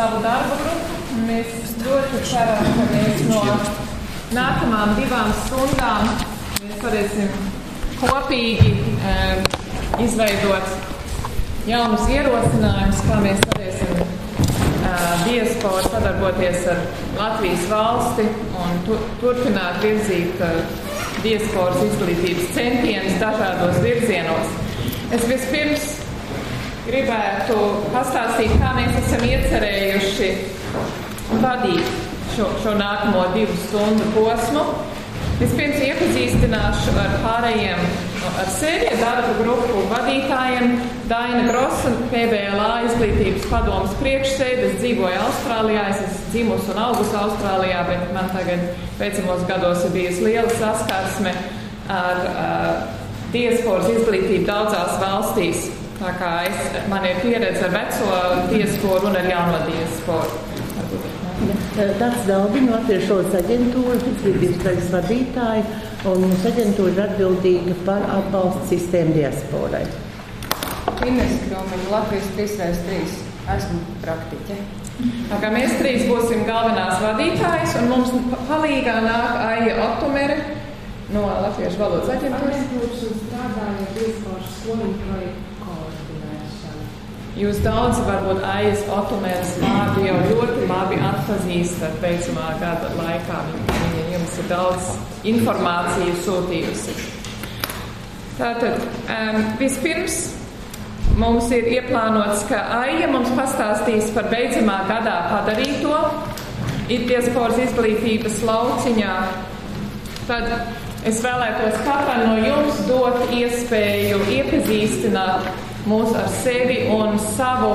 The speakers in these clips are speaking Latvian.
savu darba grupu. Mēs ļoti ceram, ka mēs no nākamām 2 stundām mēs varēsim kopīgi izveidot jaunus ierosinājumus, kā mēs varēsim diasporu sadarboties ar Latvijas valsti un turpināt virzīt diasporas izglītības centienus dažādos virzienos. Es vispirms gribētu pastāstīt, kā mēs esam iecerējuši vadīt šo nākamo 2 stundu posmu. Vispirms iepazīstināšu ar pārējiem, ar sevi, darba grupu vadītājiem. Daina Grosa, PBLA izglītības padomas priekšsēde. Es dzīvoju Austrālijā, es esmu dzimusi un augusi Austrālijā, bet man tagad pēcamos gados ir bijusi liela saskarsme ar diasporas izglītību daudzās valstīs. Tā kā man ir pieredze ar veco diasporu un ar jauno diasporu. Tāds Dalbi no Latviešu valodas aģentūras, izglītības daļas vadītāji, un mūsu aģentūra ir atbildīga par atbalstu sistēmu diasporai. Ines Kromiņa, Latvijas 3x3, esmu praktiķe. Tā kā mēs 3 būsim galvenās vadītājas, un mums palīgā nāk Aija Otumere no Latviešu valodas aģentūras. Un strādāja diasporas skoliņu projektu koordinēšanu. Jūs daudz varbūt Aijas Otumeres vārdu jau ļoti labi atpazīstat beidzamā gada laikā. Viņa jums ir daudz informāciju sūtījusi. Tātad, vispirms mums ir ieplānots, ka Aija mums pastāstīs par beidzamā gadā padarīto diasporas izglītības lauciņā. Tad es vēlētos katram no jums dot iespēju iepazīstināt mūs ar sevi un savu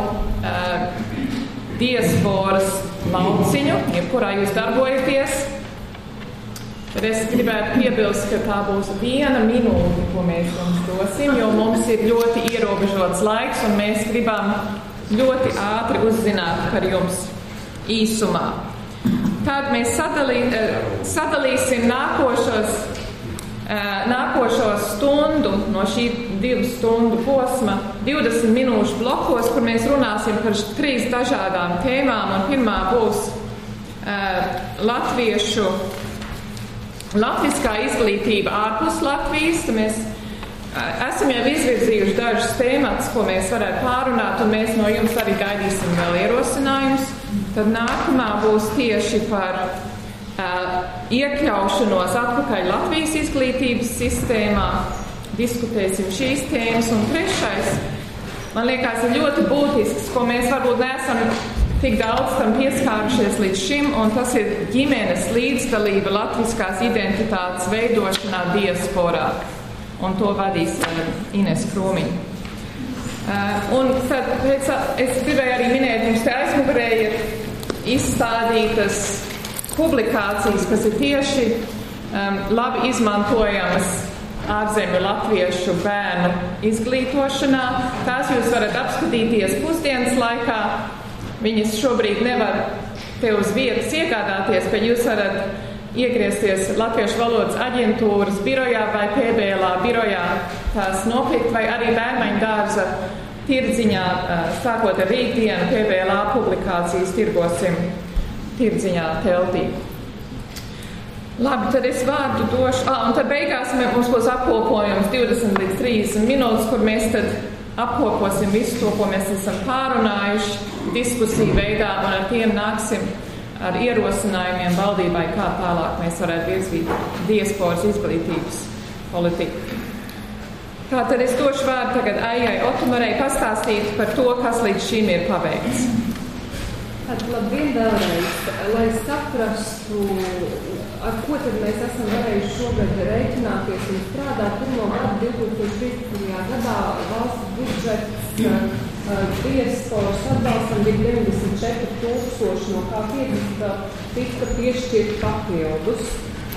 diasporas lauciņu, jebkurā jūs darbojaties. Tad es gribētu piebilst, ka tā būs 1 minūte, ko mēs jums dosim, jo mums ir ļoti ierobežots laiks un mēs gribam ļoti ātri uzzināt par jums īsumā. Tad mēs sadalīsim nākošo stundu no šī 2 stundu posma 20 minūšu blokos, kur mēs runāsim par 3 dažādām tēmām. Un pirmā būs latviskā izglītība ārpus Latvijas. Mēs esam jau izvirzījuši dažus tēmatus, ko mēs varētu pārunāt, un mēs no jums arī gaidīsim vēl ierosinājumus. Tad nākamā būs tieši par iekļaušanos atpakaļ Latvijas izglītības sistēmā. Diskutēsim šīs tēmas. Un trešais, man liekas, ir ļoti būtisks, ko mēs varbūt neesam tik daudz tam pieskārušies līdz šim, un tas ir ģimenes līdzdalība latviskās identitātes veidošanā diasporā. Un to vadīs Ines Kromiņa. Un tad es gribēju arī minēt, mums te aizmugurē ir izstādītas publikācijas, kas ir tieši labi izmantojamas ārzemju latviešu bērnu izglītošanā. Tās jūs varat apskatīties pusdienas laikā. Viņas šobrīd nevar te uz vietas iegādāties, bet jūs varat iegriezties Latviešu valodas aģentūras birojā vai PBLA birojā tās nopirkt, vai arī Bērmaiņu dārza tirdziņā, sākot ar rītdienu, PBLA publikācijas tirgosim tirdziņā teltī. Labi, tad es vārdu došu. Un tad beigās mums būs apkopojums 20 līdz 30 minūtes, kur mēs tad apkoposim visu to, ko mēs esam pārunājuši diskusiju veidā, un ar tiem nāksim ar ierosinājumiem valdībai, kā tālāk mēs varētu virzīt diasporas izglītības politiku. Tātad es došu vārdu tagad Aijai Otumerei pastāstīt par to, kas līdz šim ir paveikts. Labdien vēlreiz, lai saprastu, ar ko tad mēs esam varējuši šogad rēķināties un strādāt. Pirmo gadu 2013. gadā valsts budžets diasporas atbalstam bija 94,000, no kā 50 tika piešķirt papildus.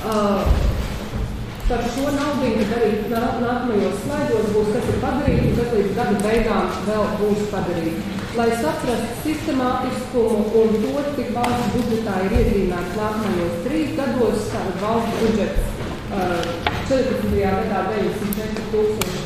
Par šo naudu arī nākamajos slaidos būs, kas ir padarīts, un kas līdz gada beigām vēl būs padarīts. Lai saprastu sistemātiskumu un to, cik valsts budžetā ir iezīmēts nākamajos 3 gados, tātad valsts budžets 14. gadā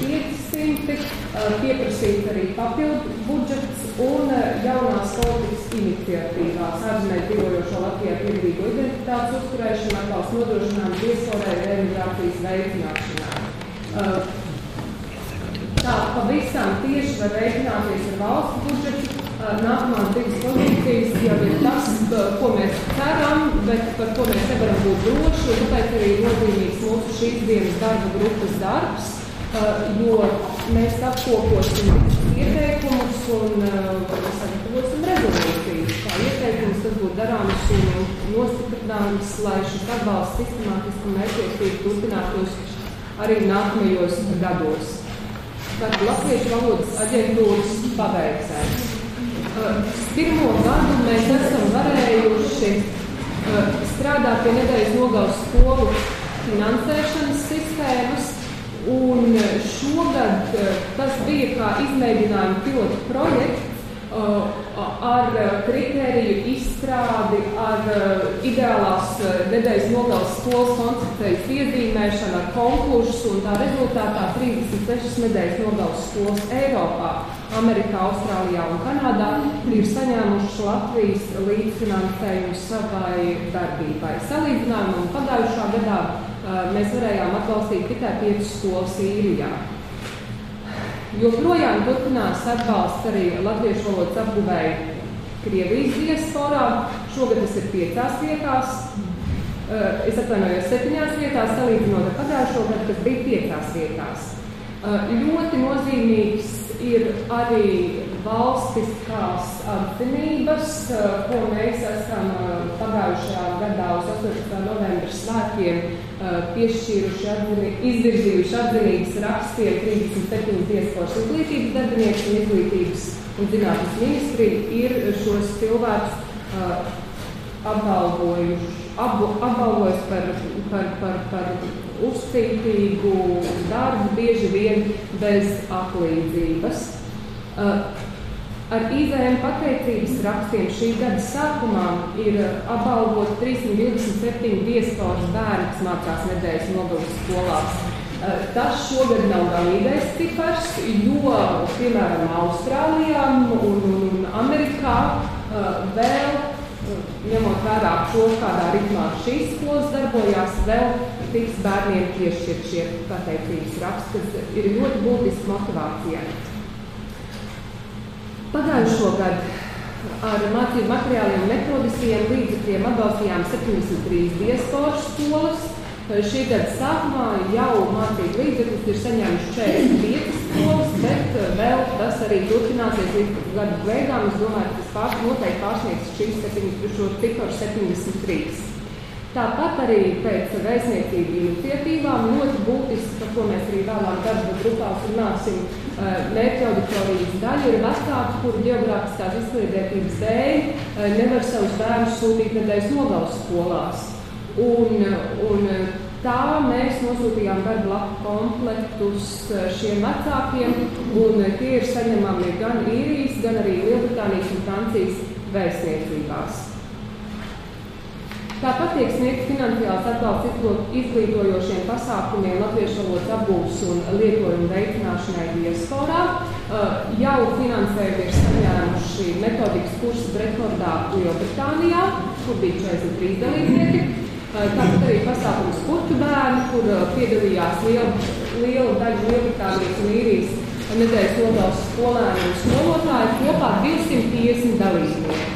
94,500, pieprasīt arī papildu budžets un jaunās politikas iniciatīvās ārzemēs dzīvojošo Latvijā piederīgo identitātes uzturēšanu, atbalstu nodrošinājumu, diasporai, reemigrācijas veicināšanai. Tā pavisam tieši var rēķināties ar valsts budžetu. Nākamās divas pozīcijas jau ir tas, ko mēs ceram, bet par ko mēs nevaram būt droši, un tāpēc arī nozīmīgs mūsu šīs dienas darba grupas darbs, jo mēs apkoposim ieteikumus un sagatavosim rezolūcijas. Kā ieteikums tas būtu darāms un nostiprināms, lai šis atbalsts sistemātiski un mērķiecīgi turpinātos arī nākamajos gados. Tātad Latviešu valodas aģentūras paveicēs. Pirmo gadu mēs esam varējuši strādāt pie nedēļas nogales skolu finansēšanas sistēmas, un šogad tas bija kā izmēģinājuma pilotu projekts ar kritēriju izstrādi, ar ideālās nedēļas nogales skolas koncepcijas iezīmēšanu, ar konkursu, un tā rezultātā 36 nedēļas nogales skolas Eiropā, Amerikā, Austrālijā un Kanādā ir saņēmuši Latvijas līdzfinansējumu savai darbībai. Salīdzinājumam pagājušā gadā mēs varējām atbalstīt tikai 5 skolas Īrijā. Joprojām turpinās atbalsts arī latviešu valodas apguvēji Krievijas diasporā. Šogad tas ir 5 vietās. Es atvainojos 7 vietās, salīdzinot ar pagājušo gadu, kas bija 5 vietās. Ļoti nozīmīgs ir arī valstiskās atzinības, ko mēs esam pagājušajā gadā uz 18. novembra svētkiem izvirzījuši atzinības rakstiem 37 diasporas izglītības darbinieks un izglītības un zinātnes ministrija ir šos cilvēkus apbalvojusi par uzcītīgu darbu, bieži vien bez atlīdzības. Ar IZM pateicības rakstiem šī gada sākumā ir apbalvot 327 diasporas bērni, kas mācās nedēļas nogales skolās. Tas šogad nav galīgais cipars, jo, piemēram, Austrālijā un Amerikā vēl, ņemot vērā to, kādā ritmā šīs skolas darbojās, vēl tiks bērniem piešķirt šie pateicības raksti, kas ir ļoti būtiski motivācijai. Pagājušo gadu ar mācību materiāliem un metodiskajiem līdzekļiem atbalstījām 73 diasporas skolas. Šī gada sākumā jau mācību līdzekļus ir saņēmuši 45 skolas, bet vēl tas arī turpināsies līdz gada beigām. Es domāju, ka tas noteikti pārsniegs šo ciparu 73. Tāpat arī pēc vēstniecību iniciatīvām ļoti būtiski, par ko mēs arī vēlāk darba grupās runāsim, mērķa auditorijas daļa ir vecāki, kuri ģeogrāfiskās izkliedētības dēļ nevar savus bērnus sūtīt nedēļas nogales skolās. Un tā mēs nosūtījām darba lapu komplektus šiem vecākiem, un tie ir saņemami gan Īrijas, gan arī Lielbritānijas un Francijas vēstniecībās. Tāpat tiek sniegts finansiāls atbalsts izglītojošiem pasākumiem latviešu valodas apgūves un lietojumu veicināšanai diasporā. Jau finansējumi ir saņēmuši metodikas kursu Bredfordā, Lielbritānijā, kur bija 43 dalībnieki. Tāpat arī pasākums Kurtu bērni, kur piedalījās liela daļa Lielbritānijas un Īrijas nedēļas nogales skolēni un skolotāji, kopā 250 dalībnieki.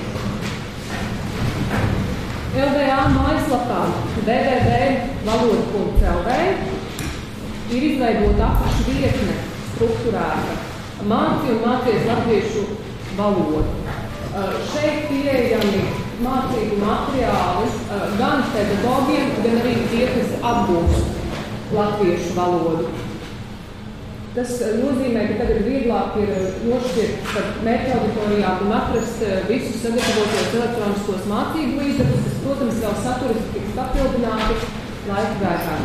LVA mājaslapā www.valoda.lv ir izveidota apakšvietne struktūrēta māci un mācies latviešu valodu. Šeit pieejami mācību materiāli gan pedagogiem, gan arī tie, kas apgūst latviešu valodu. Tas nozīmē, ka tagad vieglāk ir nošķirt par mērķa auditorijām un atrast visus sagatavotos elektroniskos mācību līdzekļus, kas, protams, vēl saturiski tiks papildināti laika gaitā.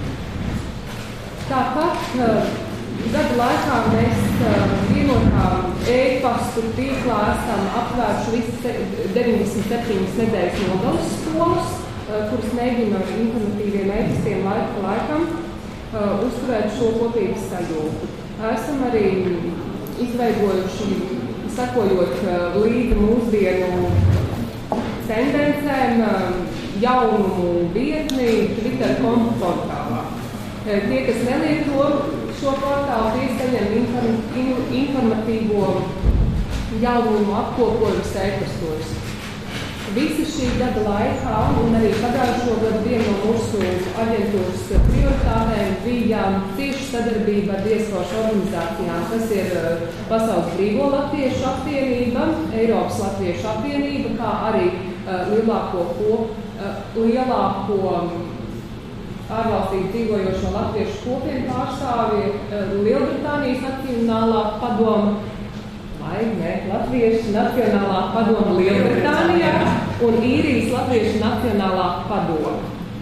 Tāpat gada laikā mēs vienotā e-pastu tīklā esam aptvērši visas 97 nedēļas nogales skolas, kuras mēģina informatīviem e-pastiem laika pa laikam uzturēt šo kopības sajūtu. Esam arī izveidojuši, sekojot līdzi mūsdienu jaunumu vietni Twitter.com portālā. Tie, kas nelieto šo portālu, tie saņem informatīvo jaunumu apkopojumus e-pastos. Visi šī gada laikā un arī pagājušo gadu viena no mūsu aģentūras prioritātēm bija cieša sadarbība ar diasporas organizācijām, kas ir Pasaules Brīvo Latviešu apvienība, Eiropas Latviešu apvienība, kā arī lielāko ārvalstī dzīvojošo latviešu kopienu pārstāvji, Lielbritānijas Nacionālā padoma, Latviešu Nacionālā padoma Lielbritānijā un Īrijas Latviešu Nacionālā padoma.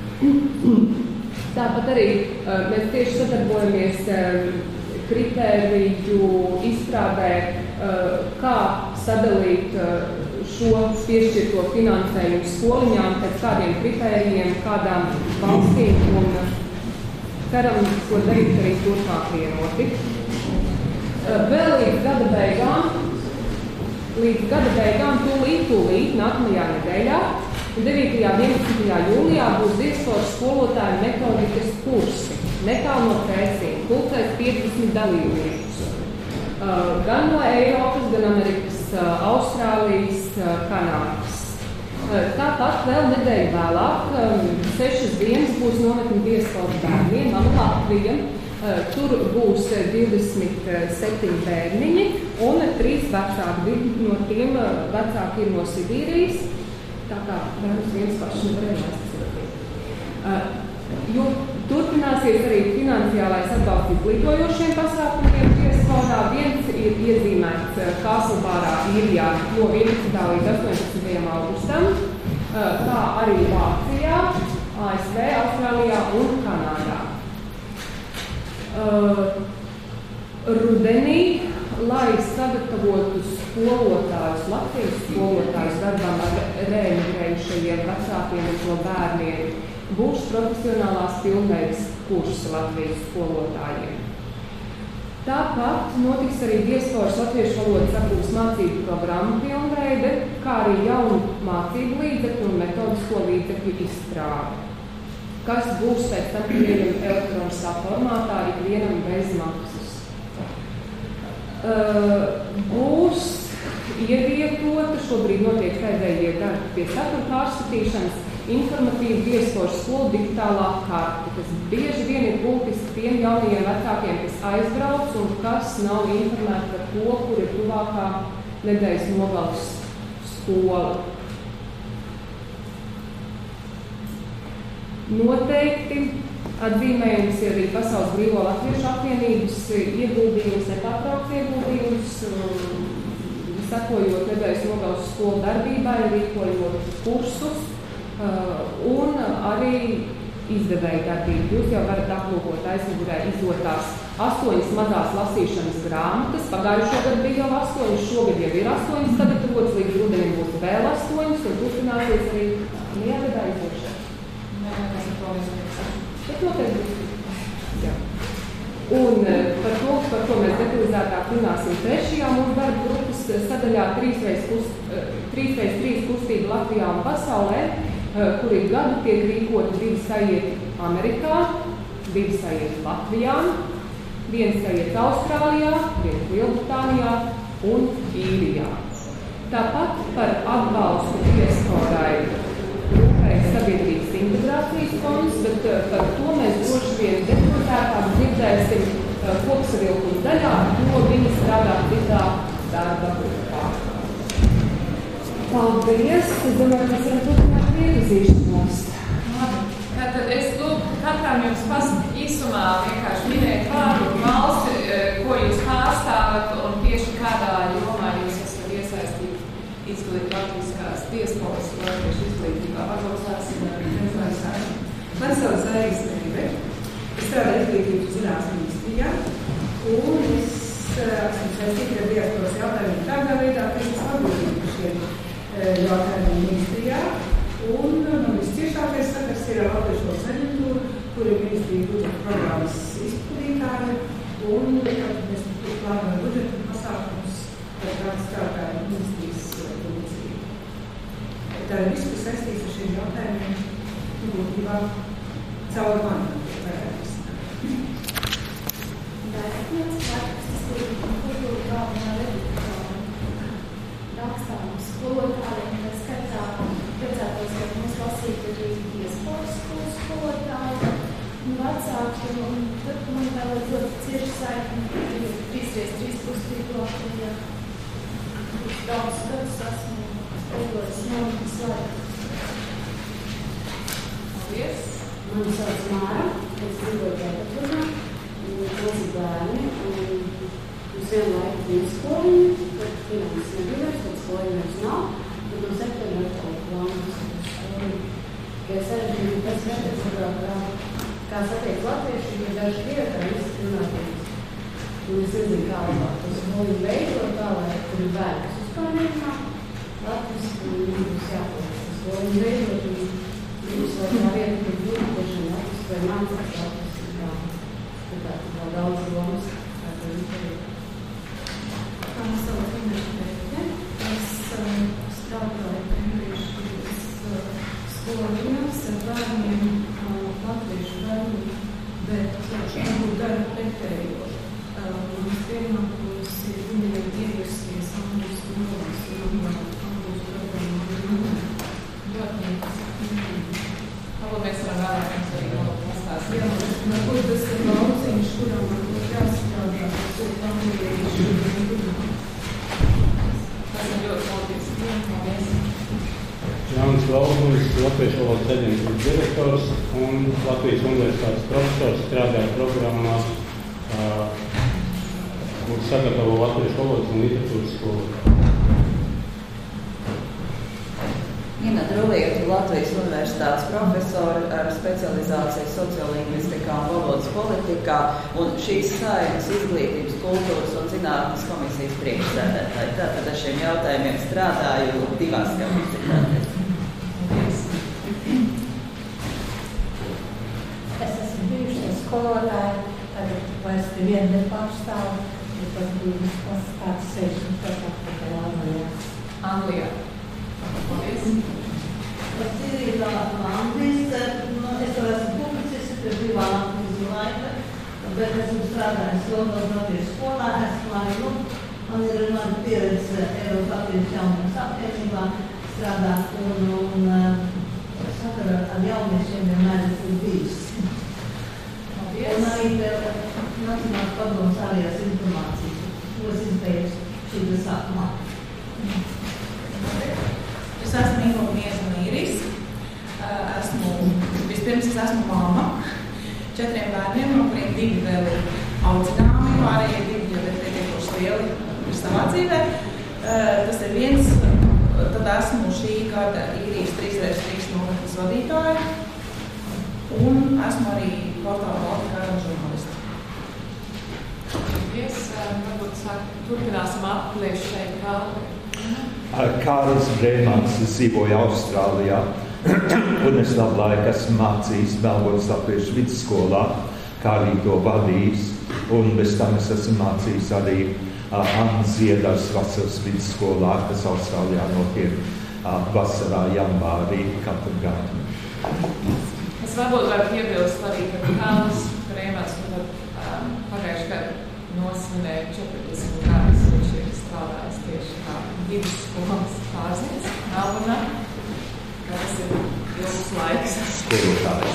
Tāpat arī mēs tieši sadarbojamies kritēriju izstrādē, kā sadalīt šo piešķirto finansējumu skoliņām pēc kādiem kritērijiem, kādām valstīm un ceram, ko darīt arī turpmāk vienoti. Vēl līdz gada beigām tūlīt nākamajā nedēļā, 9. un 11. jūlijā būs diasporas skolotāju metodikas kursi, netālu no Pēcīm, pulcēs 50 dalībniekus. Gan no Eiropas, gan Amerikas, Austrālijas, Kanādas. Tāpat vēl nedēļu vēlāk, 6 dienas būs nometni diasporas bērniem, Latvija. Tur būs 27 bērniņi un 3 vecāki. No tiem vecāki ir no Sibīrijas, tā kā bērnus viens paši nevarēja aizsargāt. Jo turpināsies arī finansiālais atbalsts izglītojošiem pasākumiem diasporā. Viens ir iezīmēts Kāslbārā, Īrijā no 11. līdz 18. augustam, kā arī Vācijā, ASV, Austrālijā un Kanādā. Rudenī, lai sagatavotu skolotājus, Latvijas skolotājus darbam ar reemigrējušajiem vecākiem un to bērniem, būs profesionālās pilnveides kursi Latvijas skolotājiem. Tāpat notiks arī diasporas latviešu valodas apgūves mācību programmu pilnveide, kā arī jaunu mācību līdzekļu un metodisko līdzekļu izstrāde, kas būs pēc tam pieejami elektroniskā formātā ikvienam bez maksas. Būs ievietota, šobrīd notiek pēdējie darbi pie satura pārskatīšanas, informatīva diasporas skolu digitālā karte, kas bieži vien ir būtiski tiem jaunajiem vecākiem, kas aizbrauc un kas nav informēti par to, kur ir tuvākā nedēļas nogalas skola. Noteikti atzīmējums ir arī Pasaules Brīvo Latviešu apvienības ieguldījums, nepārtraukts ieguldījums, sekojot nedēļas nogalas skolu darbībai, rīkojot kursus un arī izdevēja darbību. Jūs jau varat aplūkot aizmugurē izdotās 8 mazās lasīšanas grāmatas. Pagājušo gadu bija jau 8, šogad jau ir 8 sagatavots, līdz rudenim būs vēl 8 un turpināsies arī gadā izdošana. Bet noteikti. Jā. Un par to mēs detalizētāk runāsim 3. mūsu darba grupas sadaļā 3x3 kustība Latvijā un pasaulē, kur ik gadu tiek rīkoti 2 sajieti Amerikā, 2 sajieti Latvijā, 1 sajieti Austrālijā, 1 Lielbritānijā un Īrijā. Tāpat par atbalstu diasporai sabiedrības integrācijas fonds, bet par to mēs droši vien detalizētāk dzirdēsim kopsavilkuma daļā, jo viņi strādā citā darba grupā. Paldies! Es domāju, ka mēs varam turpināt iepazīšanos. Tātad es lūgtu katram jums īsumā vienkārši minēt vārdu valsti, ko jūs pārstāvat un tieši kādā jomā jūs esat iesaistīti latviskās diasporas latviešu izglītībā. Varbūt sāksim ar prezentēšanu. Man sauc Zaigas Neive. Es strādāju izglītības zinātnes ministrijā, un es esmu saistīta ar diasporas jautājumiem tādā veidā, ka es esmu atbildīga par šiem jautājumiem ministrijā, un man visciešākais sakars ir ar Latviešu valodas aģentūru, kur ir ministrija budžeta programmas izpildītāja, un mēs plānojam budžeta pasākumus par kādu strādājumu ministrijas. Tā ir viss, kas saistīts ar šiem jautājumiem. būtībā caur mani varētu izsnāt. Rakstām skolotājiem, tā skaitā vajadzētos, ka mums lasīt arī iespējas skolas skolotāji un vecāki, un tad man vēl ļoti cieši saikni 3x3 pustību Latvijā. Daudz gadus esmu spēlējis nometnes laiku. Paldies! Mani sauc Māra, es dzīvoju Pēterburgā, mazi bērni, un mums vienu laiku bija skoliņa, tad finanses nebija vairs, tad skoliņa vairs nav, tad no septembra atkal plānos skoliņu. Ja sarežģījumi pēc Pēterburgā, kā satiek latvieši, ja daži krievi, kā visi runātības. Un es nezinu, kā labāk to skoliņu veidot tā, lai tur ir bērni, kas vispār nerunā latviski, un mums jāpalīdz to skoliņu veidot, un mums vēl tā vieta, kur būtu tiešām latviski vai mācās latviski, tā vēl daudz domas, kā to izdarīt. Kā mēs sauc Ingrīšu Pētne, es strādāju Ingrīšu skoliņās ar bērniem, latviešu bērniem, bet šobrīd daru pretējo. Mums pienākums ir viņiem ievesties angļu skolās un angļu programmā. Varbūt mēs varam vēlēties arī pastāstīt. Jā, varbūt tas ir lauciņš, kuram varbūt jāstrādā, to angļiešu. Tas ir ļoti paldies. Paldies. Jānis Lauzmunis, Latviešu valodas aģentūras direktors un Latvijas universitātes profesors, strādā programmā, kur sagatavo latviešu valodas un literatūras skolu. Ina Drulieta, Latvijas universitātes profesora ar specializāciju sociolingvistikā un valodas politikā un šīs Saeimas izglītības, kultūras un zinātnes komisijas priekšsēdētāji. Tātad ar šiem jautājumiem strādāju divās universitātēs. Es esmu bijušie skolotāji, tagad vairs nevienu nepārstāvu, bet tas bija kāds 6 atpakaļ Anglijā. Anglijā. Paldies. Es dzīvoju Anglijas, es jau esmu publicists, pie brīvā Latvijas laika, bet esmu strādājis Londonas Latvijas skolā, esmu arī, man ir pieredze Eiropas Latvijas jaunības apvienībā strādāt un sakarā ar jauniešiem vienmēr ir bijis. Un arī Nacionālās padomes ārējās informācijas, ko es izbeidzu šī sākumā. Es esmu Ingūnies un Īris. Vispirms es esmu mamma 4 bērniem, no kuriem 2 vēl ir audzināmi, pārējie 2 jau ir pietiekoši lieli ir savā dzīvē. Tas ir viens, tad esmu šī gada Īrijas 3x3 nometnes vadītāja un esmu arī portāla Baltika žurnālista. Paldies. Varbūt turpināsim atpalies šeit vēl. Kārlis Brēmans, es dzīvoju Austrālijā, un es labu laiku esmu mācījis Melbournes Latviešu vidusskolā, kā arī to vadījis, un bez tam es esmu mācījis arī Annas Ziedars vasaras vidusskolā, kas Austrālijā notiek vasarā janvārī katru gadu. Es varbūt varu piebilst arī, ka Kārlis Brēmans pagājušajā gadu nosvinēja 40 gadus, viņš ir strādājis tieši kā vidusskolas pārziņas Melburnā. Tas ir ilgs laiks. Skolotājs.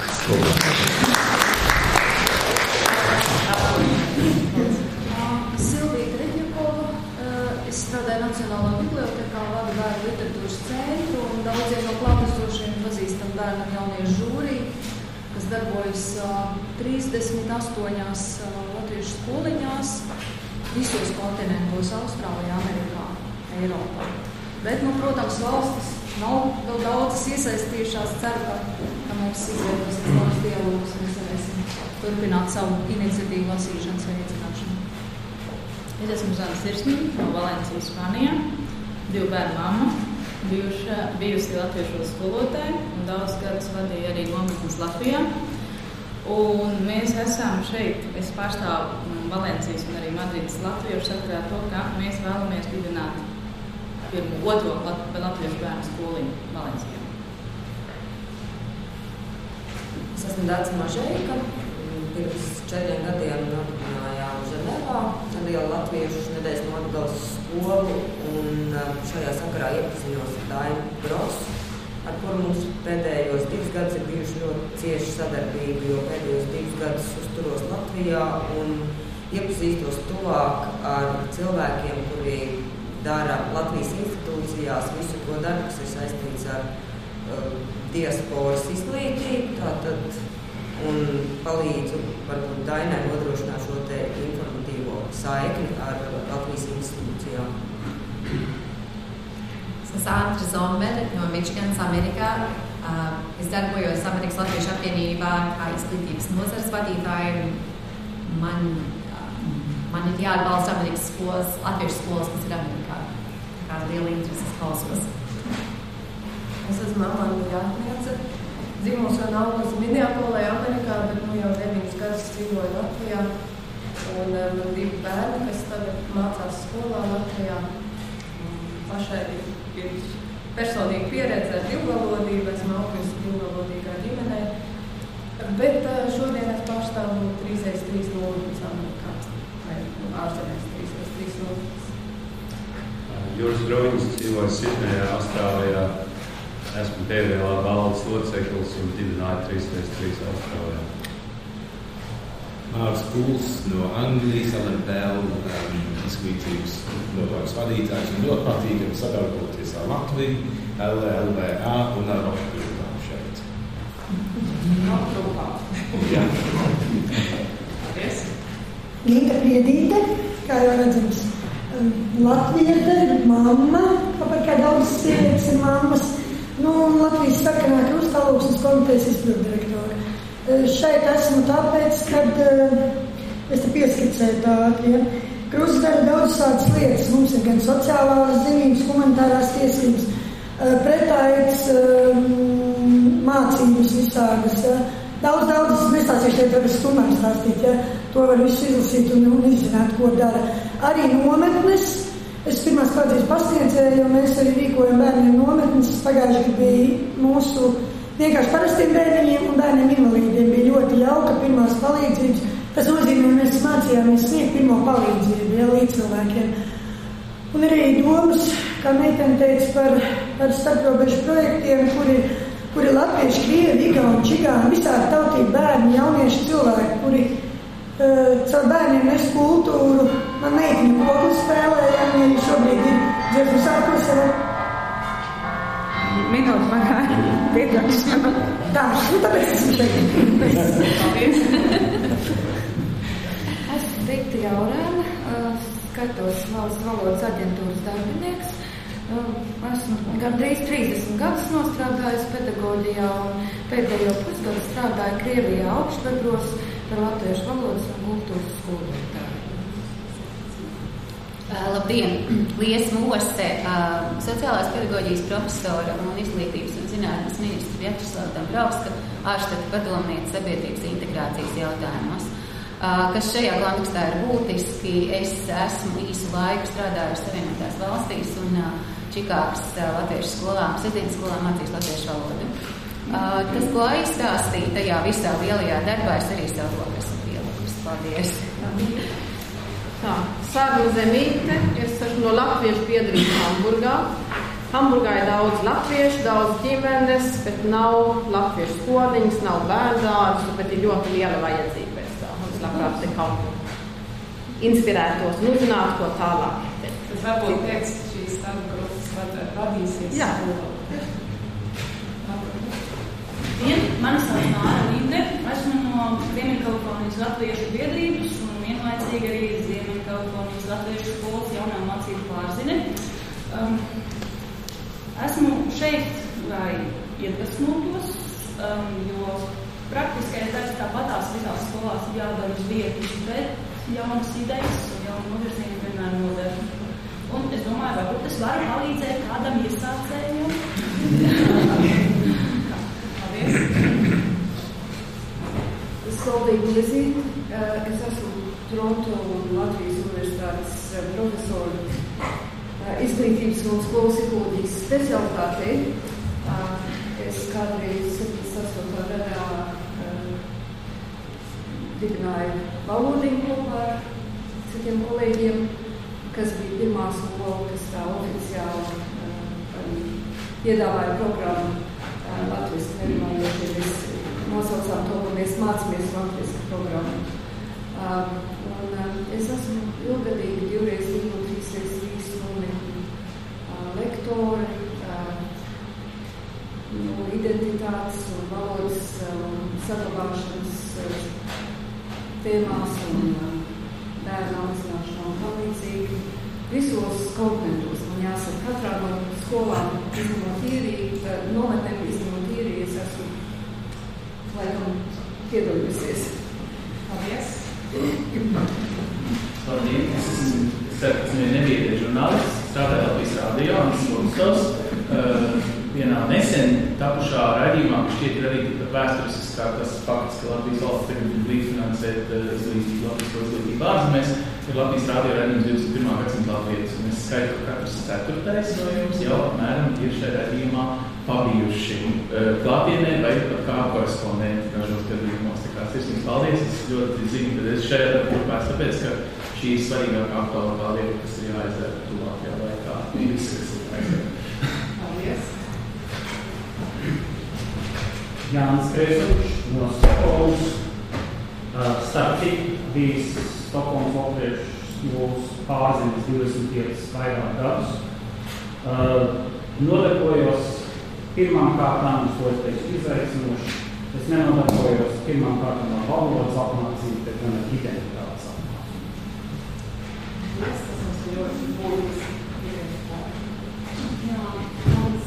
Silvija Gredņakova, es strādāju Nacionālā bibliotekā, vadu bērnu literatūras centru un daudziem no klātesošiem pazīstam bērnu un jauniešu žūriju, kas darbojas 38 latviešu skoliņās visos kontinentos - Austrālijā, Amerikā, Eiropā. Bet, protams, valstis nav vēl daudzas iesaistījušās. Ceru, ka mums izveidosies labs dialogs un mēs varēsim turpināt savu iniciatīvu lasīšanas veicināšanu. Es esmu Zana Sirsniņa no Valencijas, Spānijā, 2 bērnu mamma, bijusi latviešu skolotāja un daudz gadus vadīja arī nometnes Latvijā. Un mēs esam šeit, es pārstāvu Valencijas un arī Madrides latviešu sakarā to, ka mēs vēlamies dibināt otro latviešu bērnu skoliņu Valencijā. Es esmu Dāca Mažeika. Pirms 4 gadiem nodibinājām Ženevā lielu latviešu nedēļas nodaļas skolu, un šajā sakarā iepazinos ar Dainu Grosu, ar kuru mums pēdējos 2 gadus ir bijuši ļoti cieši sadarbība, jo pēdējos 2 gadus uzturos Latvijā un iepazīstos tuvāk ar cilvēkiem, kuri dara Latvijas institūcijās visu, ko dara, kas ir saistīts ar diasporas izglītību, tātad, un palīdzu varbūt Dainai nodrošināt šo te informatīvo saikni ar Latvijas institūcijām. Es esmu Andra Zombere no Mičiganas, Amerikā. Es darbojos Amerikas Latviešu apvienībā kā izglītības nozares vadītāja. Man ir jāatbalsta Amerikas skolas, latviešu skolas, kas ir Amerikā. Kā liela interese klausos. Es esmu Amanda Jātniece, dzimusi un augusi Minneapolē, Amerikā, bet jau 9 gadus dzīvoju Latvijā. Un man 2 bērni, kas tagad mācās skolā Latvijā. Pašai ir personīga pieredze ar divvalodību, esmu augusi divvalodīgā ģimenē. Bet šodien es pārstāvu 3x3 nometnes Amerikā, vai ārzemēs 3x3 nometnes. Juris Groviņš dzīvoja Sidnejā, Austrālijā. Esmu pēdējā valdes loceklis un dibināju 3x3 Austrālijā. Mārs Pūls no Anglijas, LMPL, izglītības nodaļas vadītājs, un ļoti patīkami sadarboties ar Latviju, LVA un ar Rošpilsām šeit. Nav trūkā. Jā. Paldies. Ginta Priedīte, kā jau redzams, Latvieta, mamma, kāpēc kā daudz sievietes ir mammas, Latvijas sarkanā krusta alūksnes komitejas izpilddirektora. Šeit esmu tāpēc, kad es te pieskicēju tādu, Krusts dara daudz tādas lietas. Mums ir gan sociālās zinības, humanitārās tiesības, pretaids mācības visādas. Daudz, es nestāstīšu šeit, var stundām stāstīt, to var visu izlasīt un izzināt, ko dara. Arī nometnes. Es pirmās klaudzības pasniedzēju, jo mēs arī rīkojam bērniem nometnes. Pagājuši, kad bija mūsu vienkārši parastiem bērniņiem un bērniem invalīdiem. Bija ļoti jauka pirmās palīdzības. Tas nozīmē, mēs mācījāmies sniegt pirmo palīdzību līdz cilvēkiem. Un arī domas, kā meitene teica, par starprobežu projektiem, kuri latvieši, krievi, igauni, čigāni, visādi tautību bērni, jaunieši cilvēki, kuri caur bērniem nes kultūru. Man meitiņa pogu spēlēja, viņa šobrīd ir dziesmu sākos ar minūti pagāja piedākšana. Tā, tāpēc esmu šeit. Paldies. Esmu Rita Jaurēna, skatos Valsts valodas aģentūras darbinieks. Esmu gandrīz 30 gadus nostrādājusi pedagoģijā un pēdējo pusgadu strādāju Krievijā Augšpegros par latviešu valodas un kultūras skolotāju. Labdien! Liesa Mose, sociālās pedagoģijas profesora un izglītības un zinātnes ministra Vjačeslava Dombrovska, ārštata padomniece sabiedrības integrācijas jautājumos. Kas šajā kontekstā ir būtiski, es esmu īsu laiku strādājusi Savienotās valstīs un Čikāgas latviešu skolām, sestdienas skolām mācījis latviešu valodu. Tas, ko aizstāstīja tajā visā lielajā darbā, es arī savu roku esmu pielikusi. Paldies! Tā, Sārma Zemīte, es esmu no latviešu biedrības Hamburgā. Hamburgā ir daudz latviešu, daudz ģimenes, bet nav latviešu skoliņas, nav bērndārzu, bet ir ļoti liela vajadzība pēc tā. Es labprāt te kaut inspirētos un uzzinātu, ko tālāk. Tas varbūt pēc šīs darba grupas vadīsies. Jā. Mani sauc Māra Linde, esmu no Ziemeļkalifornijas latviešu biedrības un vienlaicīgi arī Ziemeļkalifornijas latviešu skolas jaunā mācību pārzine. Esmu šeit, lai iedvesmotos, jo praktiskais darbs tāpatās visās skolās ir jādara uz vietas, bet jaunas idejas un jaunu novirzienu vienmēr nodara. Un es domāju, varbūt es varu palīdzēt kādam iesācējam. Es Valdīga Liezīte, es esmu Toronto Latvijas universitātes profesora izglītības un skolas psiholoģijas specialitātei. Es kādreiz 78. gadā dibināju valodiņu kopā ar citiem kolēģiem, kas bija pirmā skola, kas tā oficiāli piedāvāja programmu latviski nerunājošie. Mēs nosaucām to, ka mēs mācāmies latviski programmu. Un es esmu ilgadīgi 2x2 un 3x3 nometņu lektori no identitātes un valodas saglabāšanas tēmās un bērnu audzināšanā un tam līdzīgi. Visos komponentos, man jāsaka, katrā no skolām izņemot īriju, nometnēm izņemot īriju, es esmu laikam piedalījusies. Paldies! Labdien! Es esmu nevietiešu žurnālists, strādāju Latvijas radio un Skolstos. Vienā nesen tapušā raidījumā, kas šķiet ir arī vēsturisks kā tas fakts, ka Latvijas valsts tagad ir līdzfinansēt izglītību, Latvijas izglītību ārzemēs, ir Latvijas radio raidījums 21. gadsimta latvietis. Un es skaitu, ka katrs 4. no jums jau apmēram ir šajā raidījumā pabijuši klātienē vai pat kā korespondenti dažos gadījumos. Tā kā sirsnīgs paldies, es ļoti zinu, ka es šajā grupā, tāpēc, ka šī ir svarīgākā aktuālākā lieta, kas ir jāizdara tuvākajā laikā. Viss, kas ir jāizdara. Paldies! Jānis Kreisuņš no Stokholmas. Starp citu, bijis Stokholmas latviešu skolas pārziņas 25 vairāk gadus. Nodarbojos pirmām kārtām, uz to es teikšu izaicinoši. Es nenodarbojos pirmām kārtām ar valodas apmācību, bet gan ar identitātes apmācību. Tas mums ir ļoti būtiski identitāte. Jā, mans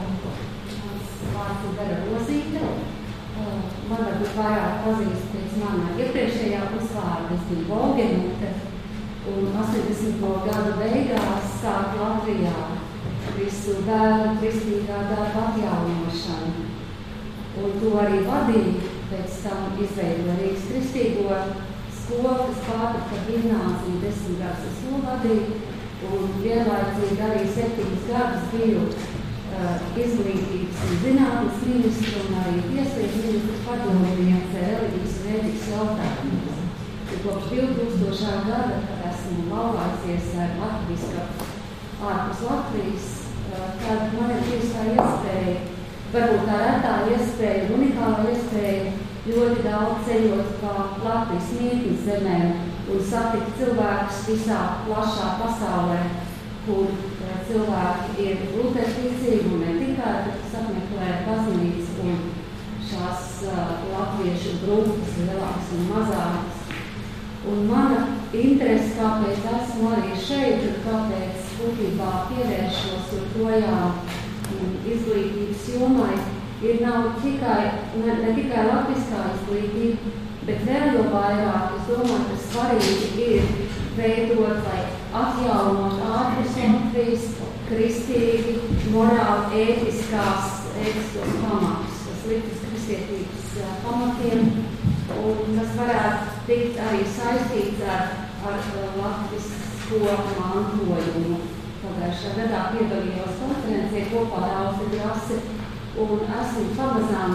vārds ir Dara Rozīte. Man varbūt vairāk pazīst pēc manā iepriekšējā uzvārda. Es biju Volgenute un 80. gadu beigās sāku Latvijā visu bērnu kristīgā darba atjaunošanu. Un to arī vadīju, pēc tam izveidoju Rīgas kristīgo skolu, kas pārtika gimnāziju 10 gadus es novadīju. Un vienlaicīgi arī 7 gadus biju izglītības un zinātnes ministru un arī tieslietu ministru padomniece reliģijas un ētikas jautājumos. Kopš 2000. gada, kad esmu laulājusies ar latvisku ārpus Latvijas, tad man ir bijusi tā iespēja, varbūt tā retā iespēja, unikāla iespēja ļoti daudz ceļot pa Latvijas mītnes zemēm un satikt cilvēkus visā plašā pasaulē, kur cilvēki ir lutērticīgi un ne tikai, bet apmeklē baznīcas un šās latviešu grupas, lielākas un mazākas. Un mana interese, kāpēc esmu arī šeit, un kāpēc būtībā pievēršos joprojām izglītības jomai, ir nav ne tikai latviskā izglītība, bet vēl jau vairāk, es domāju, ka svarīgi ir veidot vai atjaunot ārpus Latvijas kristīgi, morāli, ētiskos pamatus, kas likt uz kristietības pamatiem, un kas varētu tikt arī saistīts ar latvisko mantojumu. Pagājušajā gadā piedalījos konferencē kopā ar Austi Grasi, un esmu pamazām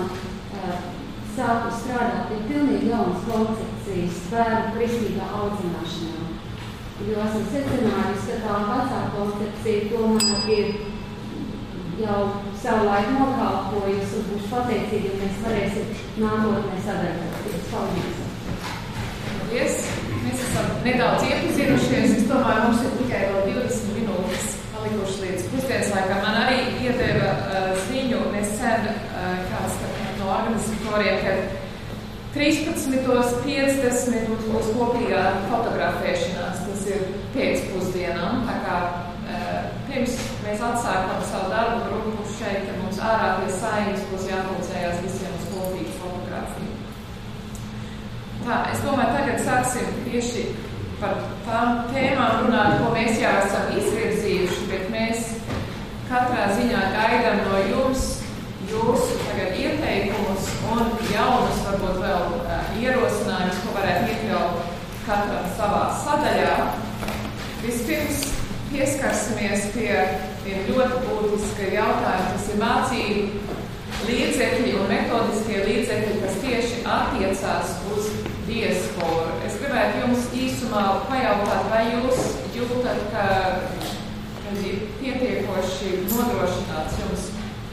sāku strādāt pie pilnīgi jaunas koncepcijas bērnu kristīgā audzināšanā. Jo esmu secinājusi, ka tā vecā koncepcija tomēr ir jau savu laiku nokalpojusi un būšu pateicīgi, ja mēs varēsim nākotnē sadarboties. Paldies! Paldies! Mēs esam nedaudz iepazinušies. Es domāju, mums ir tikai vēl 20 minūtes palikuši līdz pusdienas laikam. Man arī iedeva ziņu nesen kāds no organizatoriem, ka 13:50 būs kopīgā fotografēšanās. Tas ir pēcpusdienām. Tā kā pirms mēs atsākam savu darbu grupu šeit, ka mums ārā pie saimnes būs jāpulcējās visiem uz kopīgu fotografiju. Tā, es domāju, tagad sāksim tieši par tām tēmām runāt, ko mēs jau esam izvirzījuši, bet mēs katrā ziņā gaidām no jums jūsu tagad ieteikumus un jaunus, varbūt vēl ierosinājumus, ko varētu iekļaut katram savā sadaļā. Vispirms pieskarsimies pie ļoti būtiska jautājuma, tas ir mācību līdzekļi un metodiskie līdzekļi, kas tieši attiecās uz Dievs īsumā pajautāt, vai jūs jūtat, ka ir pietiekoši nodrošināts jums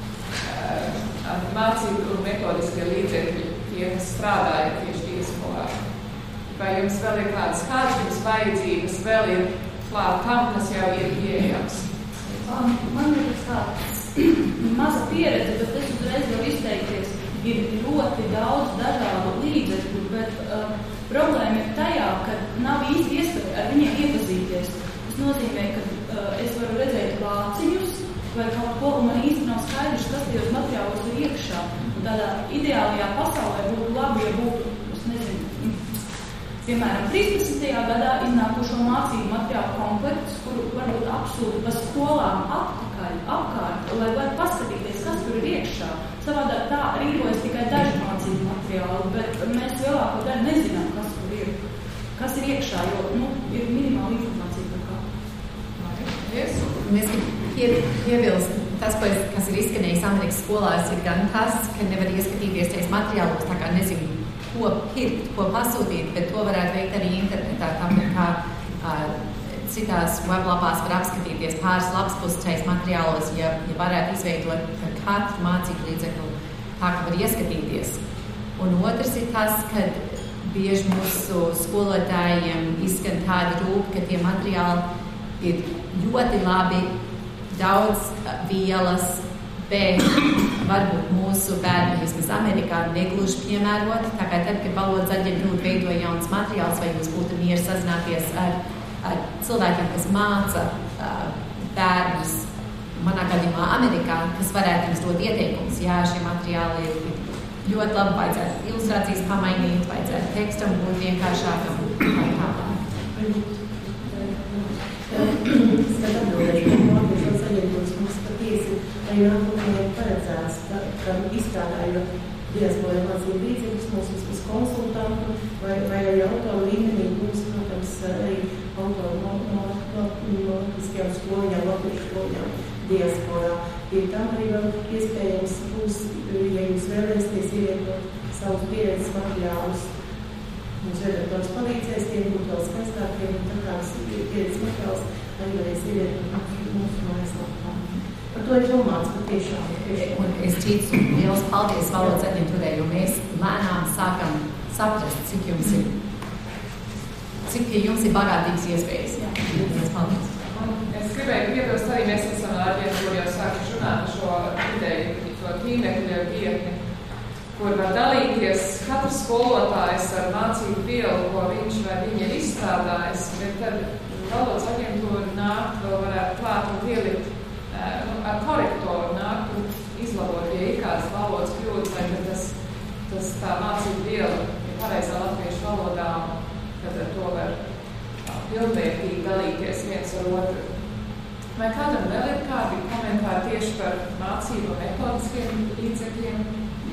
mācību un metodiskie līdzekļi, tie, kas strādāja tieši diasporā? Vai jums vēl ir kādas vajadzības, vēl ir klāt tam, kas jau ir pieejams? Man ir maza pieredze, bet es uzreiz varu izteikties. Ir ļoti daudz dažādu līdzekļu, bet problēma ir tajā, ka nav īsti iespēja ar viņiem iepazīties. Tas nozīmē, ka es varu redzēt vāciņus vai kaut ko, un man īsti nav skaidrs, kas tajos materiālos ir iekšā. Un tādā ideālajā pasaulē būtu labi, ja būtu, es nezinu, piemēram, 13. gadā iznākušo mācību materiālu komplektus, kuru varbūt apsūta pa skolām apkārt, lai var paskatīties, kas tur ir iekšā. Savādāk tā rīkojas tikai daži mācību materiāli, bet mēs lielāko daļu nezinām, kas tur ir, kas ir iekšā, jo, ir minimāla informācija par kā. Es gribu piebilst, tas, kas ir izskanējis Amerikas skolās, ir gan tas, ka nevar ieskatīties tajos materiālos, tā kā nezinu, ko pirkt, ko pasūtīt, bet to varētu veikt arī internetā, tāpēc kā citās weblapās var apskatīties pāris lapspuses tajos materiālos, ja varētu izveidot par katru mācību līdzekļu, tā ka var ieskatīties. Un otrs ir tas, ka bieži mūsu skolotājiem izskan tāda rūpa, ka tie materiāli ir ļoti labi, daudz vielas, bet varbūt mūsu bērni vismaz Amerikā negluži piemērot. Tā kā tad, kad valodas aģentūra veido jauns materiāls, vai jūs būtu mieru sazināties ar cilvēkiem, kas māca bērnus, manā gadījumā Amerikā, kas varētu jums dot ieteikumus. Jā, šie materiāli ir ļoti labi, vajadzētu ilustrācijas pamainīt, vajadzētu tekstam būt vienkāršākam vai tālāk. Skat atbildēšu, ka Latvijas aģentūras mums patiesi arī nākotnē paredzēts, ka izstrādājot diasporā mācību līdzekļus, mums vispār konsultantu vai arī autoru līmenī būs, protams, arī autoru no latviskajām skolajām, latviešu skolajām diasporā. Ir tam arī vēl iespējams būs, ja jūs vēlēsties ievietot savus pieredzes materiālus. Mums redaktors palīdzēs, tie būtu vēl skaistākiem, un tā kāds pieredzes materiāls arī varēs ievietot mūsu mājaslapā. Par to ir domāts patiešām. Un es ticu, liels paldies valodas aģentūrai, jo mēs lēnām sākam saprast, cik pie jums ir bagātīgas iespējas. Liels paldies. Es gribēju piebilst arī, mēs esam ar aģentūru jau sākuši runāt par šo ideju, šo tīmekļa vietni, kur var dalīties katrs skolotājs ar mācību vielu, ko viņš vai viņa ir izstrādājis, bet tad valodas aģentūra nāk, vēl varētu klāt un pielikt ar korektoru nāk un izlabot, ja ir kādas valodas kļūdas, vai tas tā mācību viela ir pareizā latviešu valodā, tad ar to var pilnvērtīgi dalīties viens ar otru. Vai kādam vēl ir kādi komentāri tieši par mācību metodiskiem līdzekļiem?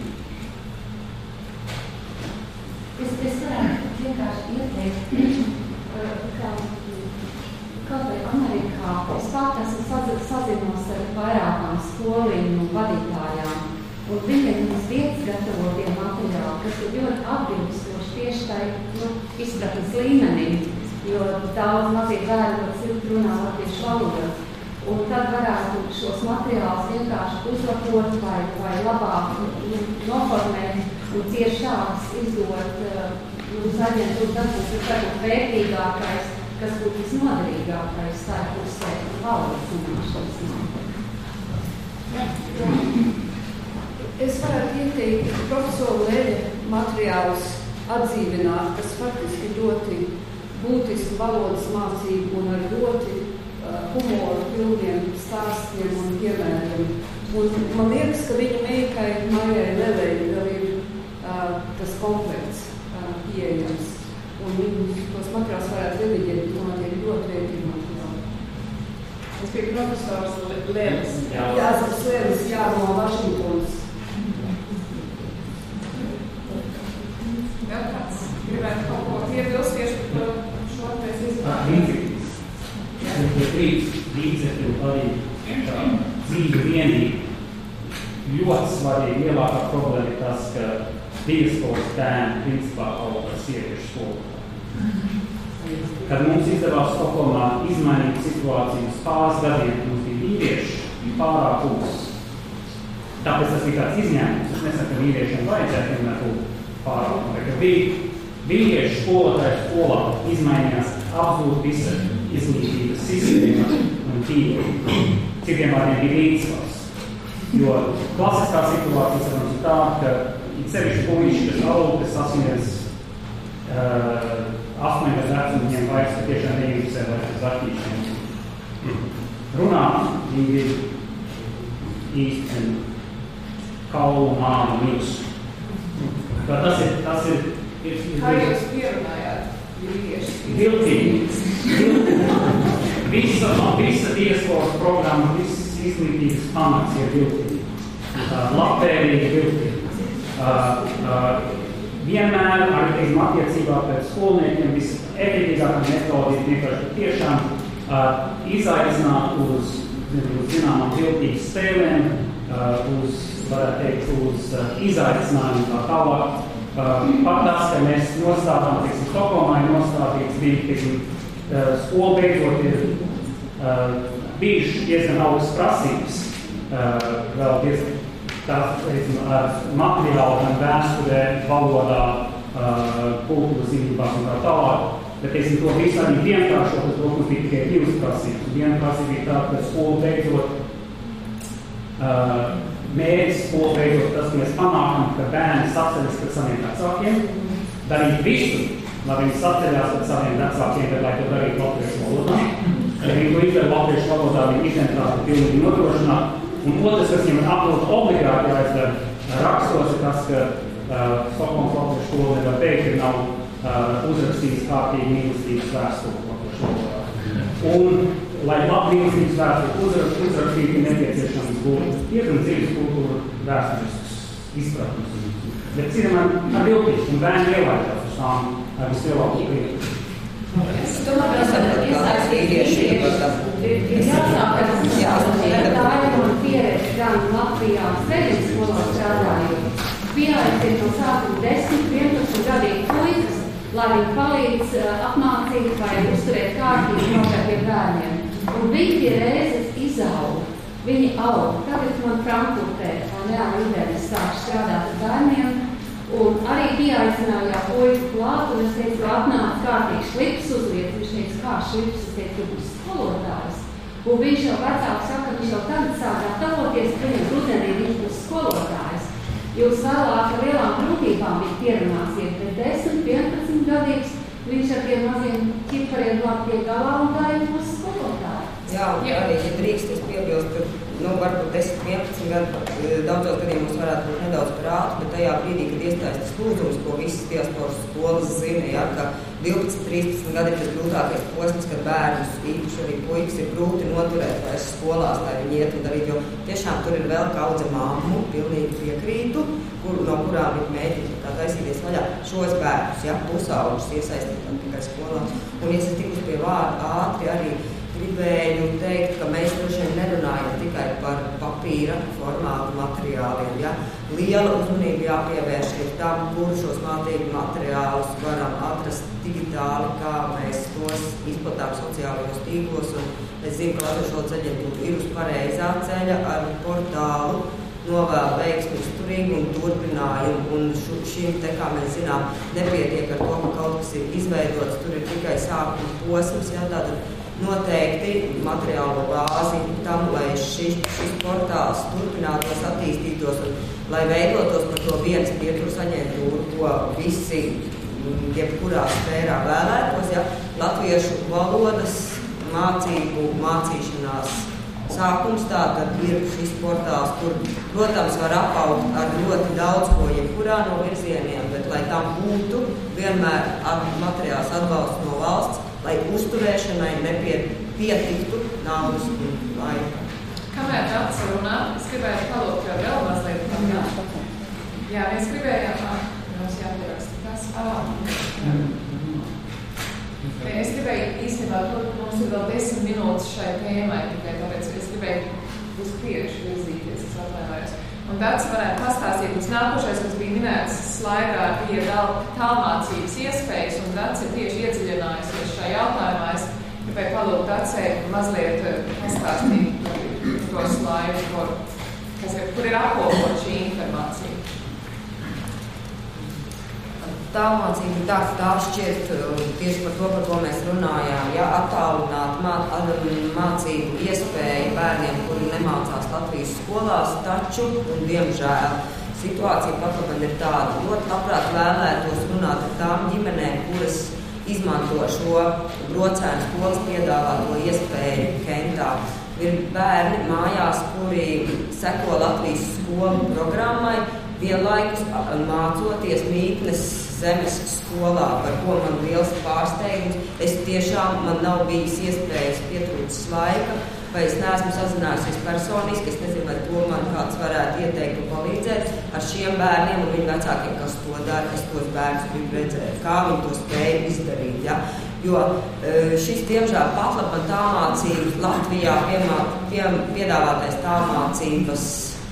Es varētu vienkārši ieteikt, ka kaut vai Amerikā es pat esmu sazinos ar vairākām skoliņu vadītājām, un viņi mums vietas gatavo tie materiāli, kas ir ļoti atbilstoši tieši tai izpratnes līmenī, jo daudz mazie bērni var silti runā latviešu valodā. Un tad varētu šos materiālus vienkārši uzlabot vai labāk noformēt un ciešāks izdot uz aģentūru, tas būtu varbūt vērtīgākais, kas būtu visnoderīgākais tā pusē valodas zināšanas. Es varētu ieteikt profesoru Leļa materiālus atdzīvināt, kas faktiski ļoti būtiski valodas mācību un ar ļoti humoru pilniem stāstiem un piemēriem. Un man liekas, ka viņa meitai Marijai Lelei vēl ir tas komplekts pieejams. Un viņus tos materiālus varētu rediģēt, domāt, ir ļoti vērtīgi materiāli. Tas bija profesors Lēlis. Jāsaks Lēlis, jā, no Vašingtonas. Vēl kāds gribētu kaut ko piebilst tieši par šo mēs izvērtīt? Tie trīs līdzekļi arī dzīvi vienīgi. Ļoti svarīgi, lielākā problēma ir tas, ka diasporas bērni principā kaut kā sieviešu skolotāji. kad mums izdevās Stokholmā izmainīt situāciju uz pāris gadiem, mums bija vīrieši pārāk kūs. Tāpēc tas bija tāds izņēmums. Es nesaku, ka vīriešiem vajadzētu vienmēr būt pārāk, bet ka bija vīrieši skolotāji skolā izmainījās absolūti visa izglītības sistēma un tīkli. Citiem vārdiem bija līdzsvars. Jo klasiskā situācija, sarunās, ir tāda, ka it sevišķi puiši, kas aug, kas sasniedz 8 gadu vecumu, viņiem vajag, ka tiešām neinteresē vairs uz attīšanu. Runāt, viņi ir īsti kaulu, mānu, mīsu. Tas ir Kā jūs pierunājāt vīrieši? Viltīgi. Visa diasporas programma, visas izglītības pamats ir viltīgi. Labvēlīgi viltīgi. Vienmēr arī, teiksim, attiecībā pēc skolniekiem visefektīvākā metode ir vienkārši tiešām izaicināt uz zināmām viltīgas spēlēm, varētu teikt, uz izaicinājumu tā tālāk. Pat tas, ka mēs nostādām, teiksim, Stokholmā ir nostādīts, teiksim, skolu beidzot ir bijuši diezgan augstas prasības, vēl diezgan tās, teiksim, ar materiālu, gan vēsturē, valodā, kultūras zinībās un tā tālāk. Bet, teiksim, to visu arī vienkāršot, tas mums bija tikai 2 prasības. Viena prasība bija tā, ka skolu beidzot, mērķis skolu beidzot, tas, ka mēs panākam, ka bērni saceļas pēc saviem vecākiem, darīt visu, lai viņi saceļās pēc saviem vecākiem, bet lai to darītu latviešu valodā. Ja viņi to izdara latviešu valodā, viņi identitāti pilnīgi nodrošināt. Un otrs, kas viņam absolūti obligāti jāizdara rakstos, ir tas, ka Stokholmas latviešu skola nevar teikt, ka nav uzrakstījis kārtīgi mīlestības vēstuli latviešu valodā. Un, lai labi mīlestības vēstuli uzrakstītu, ir nepieciešams būt diezgan dzīves kultūra vēsturisks izpratnes. Bet citam ar viltīšu, un bērni ielaidās uz tām ar vislielāko prieku. Es domāju, ka tas ir jāsāk, tā ir man pieredze gan Latvijā sredības skolā strādājot. Pieaicina no sākuma 10-11 gadīgi puikas, lai viņi palīdz apmācīt vai uzturēt kārtīgi nokārtiem bērniem. Un viņi tie reizes izaug, viņi aug. Tagad man Frankfurtē, reāli idejas sāk strādāt ar bērniem. Un arī pieaicināja puiku klāt, un es teicu, ka atnāc kārtīgi šlips uzliet. Viņš teica, kā šlips, es teicu, ka būs skolotājs. Un viņš jau vecāks saka, viņš jau tagad sāk gatavoties, ka viņam rudenī viņš būs skolotājs. Jūs vēlāk ar lielām grūtībām viņa pierunāsiet, bet 10-11 gadīgs viņš ar tiem maziem ķipariem glāb pie galā un tā ir būs skolotāji. Jā, un arī, ja drīkst, es piebilstu, ka varbūt 10-11 gadu daudzos gadījumos varētu būt nedaudz par ātru, bet tajā brīdī, kad iestājas tas lūdzums, ko visas diasporas skolas zina, ja, ka 12-13 gadi ir tas grūtākais posms, kad bērnus, īpaši arī puikas, ir grūti noturēt vairs skolās, lai viņi iet un darīt, jo tiešām tur ir vēl kaudze māmu, pilnīgi piekrītu, no kurām ir mēģināt tā taisīties vaļā šos bērnus, ja, pusauģus iesaistīt tikai skolā. Un, ja es tikus pie vārda ātri, arī gribēju teikt, ka mēs droši vien nerunājam tikai par papīra formātu materiāliem. Ja? Liela uzmanība jāpievērš ir tam, kur šos mācību materiālus varam atrast digitāli, kā mēs tos izplatām sociālajos tīklos. Un es zinu, ka Latviešu valodas aģentūra ir uz pareizā ceļa ar portālu, novēl veiksmi, izturīgu un turpinājumu. Un šim te, kā mēs zinām, nepietiek ar to, ka kaut kas ir izveidots, tur ir tikai sākuma posms. Ja? Tātad noteikti materiālo bāzi tam, lai šis portāls turpinātos, attīstītos un lai veidotos par to vienas pieturas aģentūru, ko visi, jebkurā sfērā vēlētos, ja, latviešu valodas mācīšanās sākums, tātad ir šis portāls, kur, protams, var apaugt ar ļoti daudz ko, jebkurā no virzieniem, bet lai tam būtu vienmēr materiāls atbalsts no valsts, lai uzturēšanai nepietiktu naudas un laika. Kamēr nāca runā, es gribēju palūgt jau vēl mazliet. Jā, mēs gribējām, mums jāpieraksta tas. Es gribēju īstenībā, mums ir vēl 10 minūtes šai tēmai, tikai tāpēc es gribēju uz priekšu virzīties, es atvainojos. Un Dats varētu pastāstīt, mums nākošais, kas bija minēts slaidā, bija tālmācības iespējas, un Dats ir tieši iedziļinājusies šajā jautājumā. Es gribēju palūgt Datsei mazliet pastāstīt to slaidu, kur ir apkopot šī informācija. Tālmācība tā šķiet tieši par to, par ko mēs runājām. Ja attālināt mācību iespēju bērniem, kuri nemācās Latvijas skolās, taču, un diemžēl, situācija pat ir tāda. Ļoti labprāt vēlētos runāt ar tām ģimenēm, kuras izmanto šo brocēnu skolas piedāvāto iespēju Kentā. Ir bērni mājās, kuri seko Latvijas skolu programmai, vienlaikus mācoties mītnes zemes skolā, par ko man liels pārsteigums. Man nav bijis iespējas pietrūcis laika, vai es neesmu sazinājusies personiski, es nezinu, vai to man kāds varētu ieteikt un palīdzēt ar šiem bērniem un viņu vecākiem, kas to dara, kas tos bērnus grib redzēt, kā viņi to spēja izdarīt. Ja? Jo šis, diemžēl, patlapan tālmācības Latvijā piedāvātais tālmācības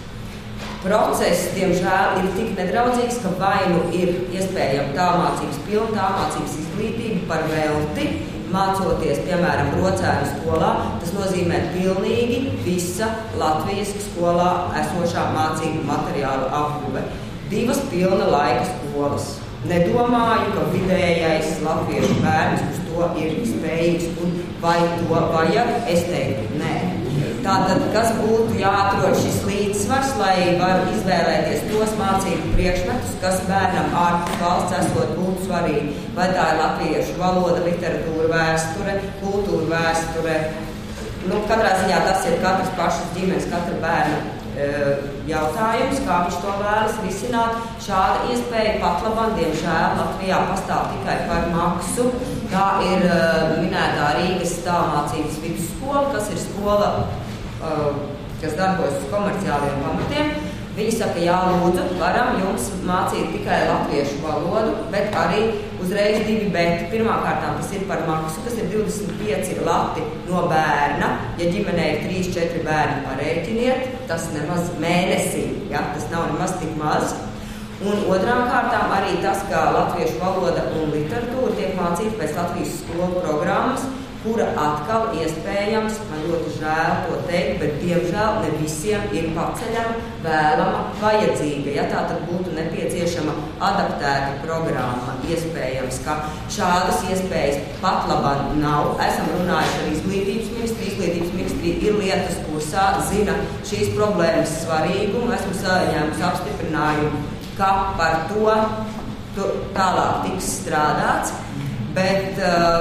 process, diemžēl, ir tik nedraudzīgs, ka vai nu ir iespējama tālmācības pilna tālmācības izglītība par velti, mācoties, piemēram, brocēnu skolā. Tas nozīmē pilnīgi visa Latvijas skolā esošā mācību materiālu apguve. 2 pilna laika skolas. Nedomāju, ka vidējais latviešu bērns uz to ir spējīgs un vai to vajag, es teiktu, nē. Tātad, kas būtu jāatrod šis līdzsvars, lai var izvēlēties tos mācību priekšmetus, kas bērnam ārpus valsts esot būtu svarīgi. Vai tā ir latviešu valoda, literatūra, vēsture, kultūra, vēsture. Katrā ziņā tas ir katras pašas ģimenes, katra bērna jautājums, kā viņš to vēlas risināt. Šāda iespēja pat labam, diemžēl, Latvijā pastāv tikai par maksu. Tā ir minētā Rīgas tālmācības vidusskola, kas ir skola, kas darbojas uz komerciāliem pamatiem. Viņi saka, jā, lūdzu, varam jums mācīt tikai latviešu valodu, bet arī uzreiz 2 beti. Pirmkārtām tas ir par maksu, kas ir 25 lati no bērna. Ja ģimenē ir 3-4 bērni, parēķiniet, tas nemaz mēnesī, ja, tas nav nemaz tik maz. Un otrām kārtām arī tas, ka latviešu valoda un literatūra tiek mācīta pēc Latvijas skolu programmas, kura atkal iespējams, man ļoti žēl to teikt, bet diemžēl ne visiem ir paceļama, vēlama, vajadzīga. Ja tā tad būtu nepieciešama adaptēta programma, iespējams, ka šādas iespējas pat labāk nav. Esam runājuši ar izglītības ministriju. Izglītības ministrija ir lietas kursā, zina šīs problēmas svarīgumu. Esmu saņēmusi apstiprinājumu, ka par to tālāk tiks strādāts. Bet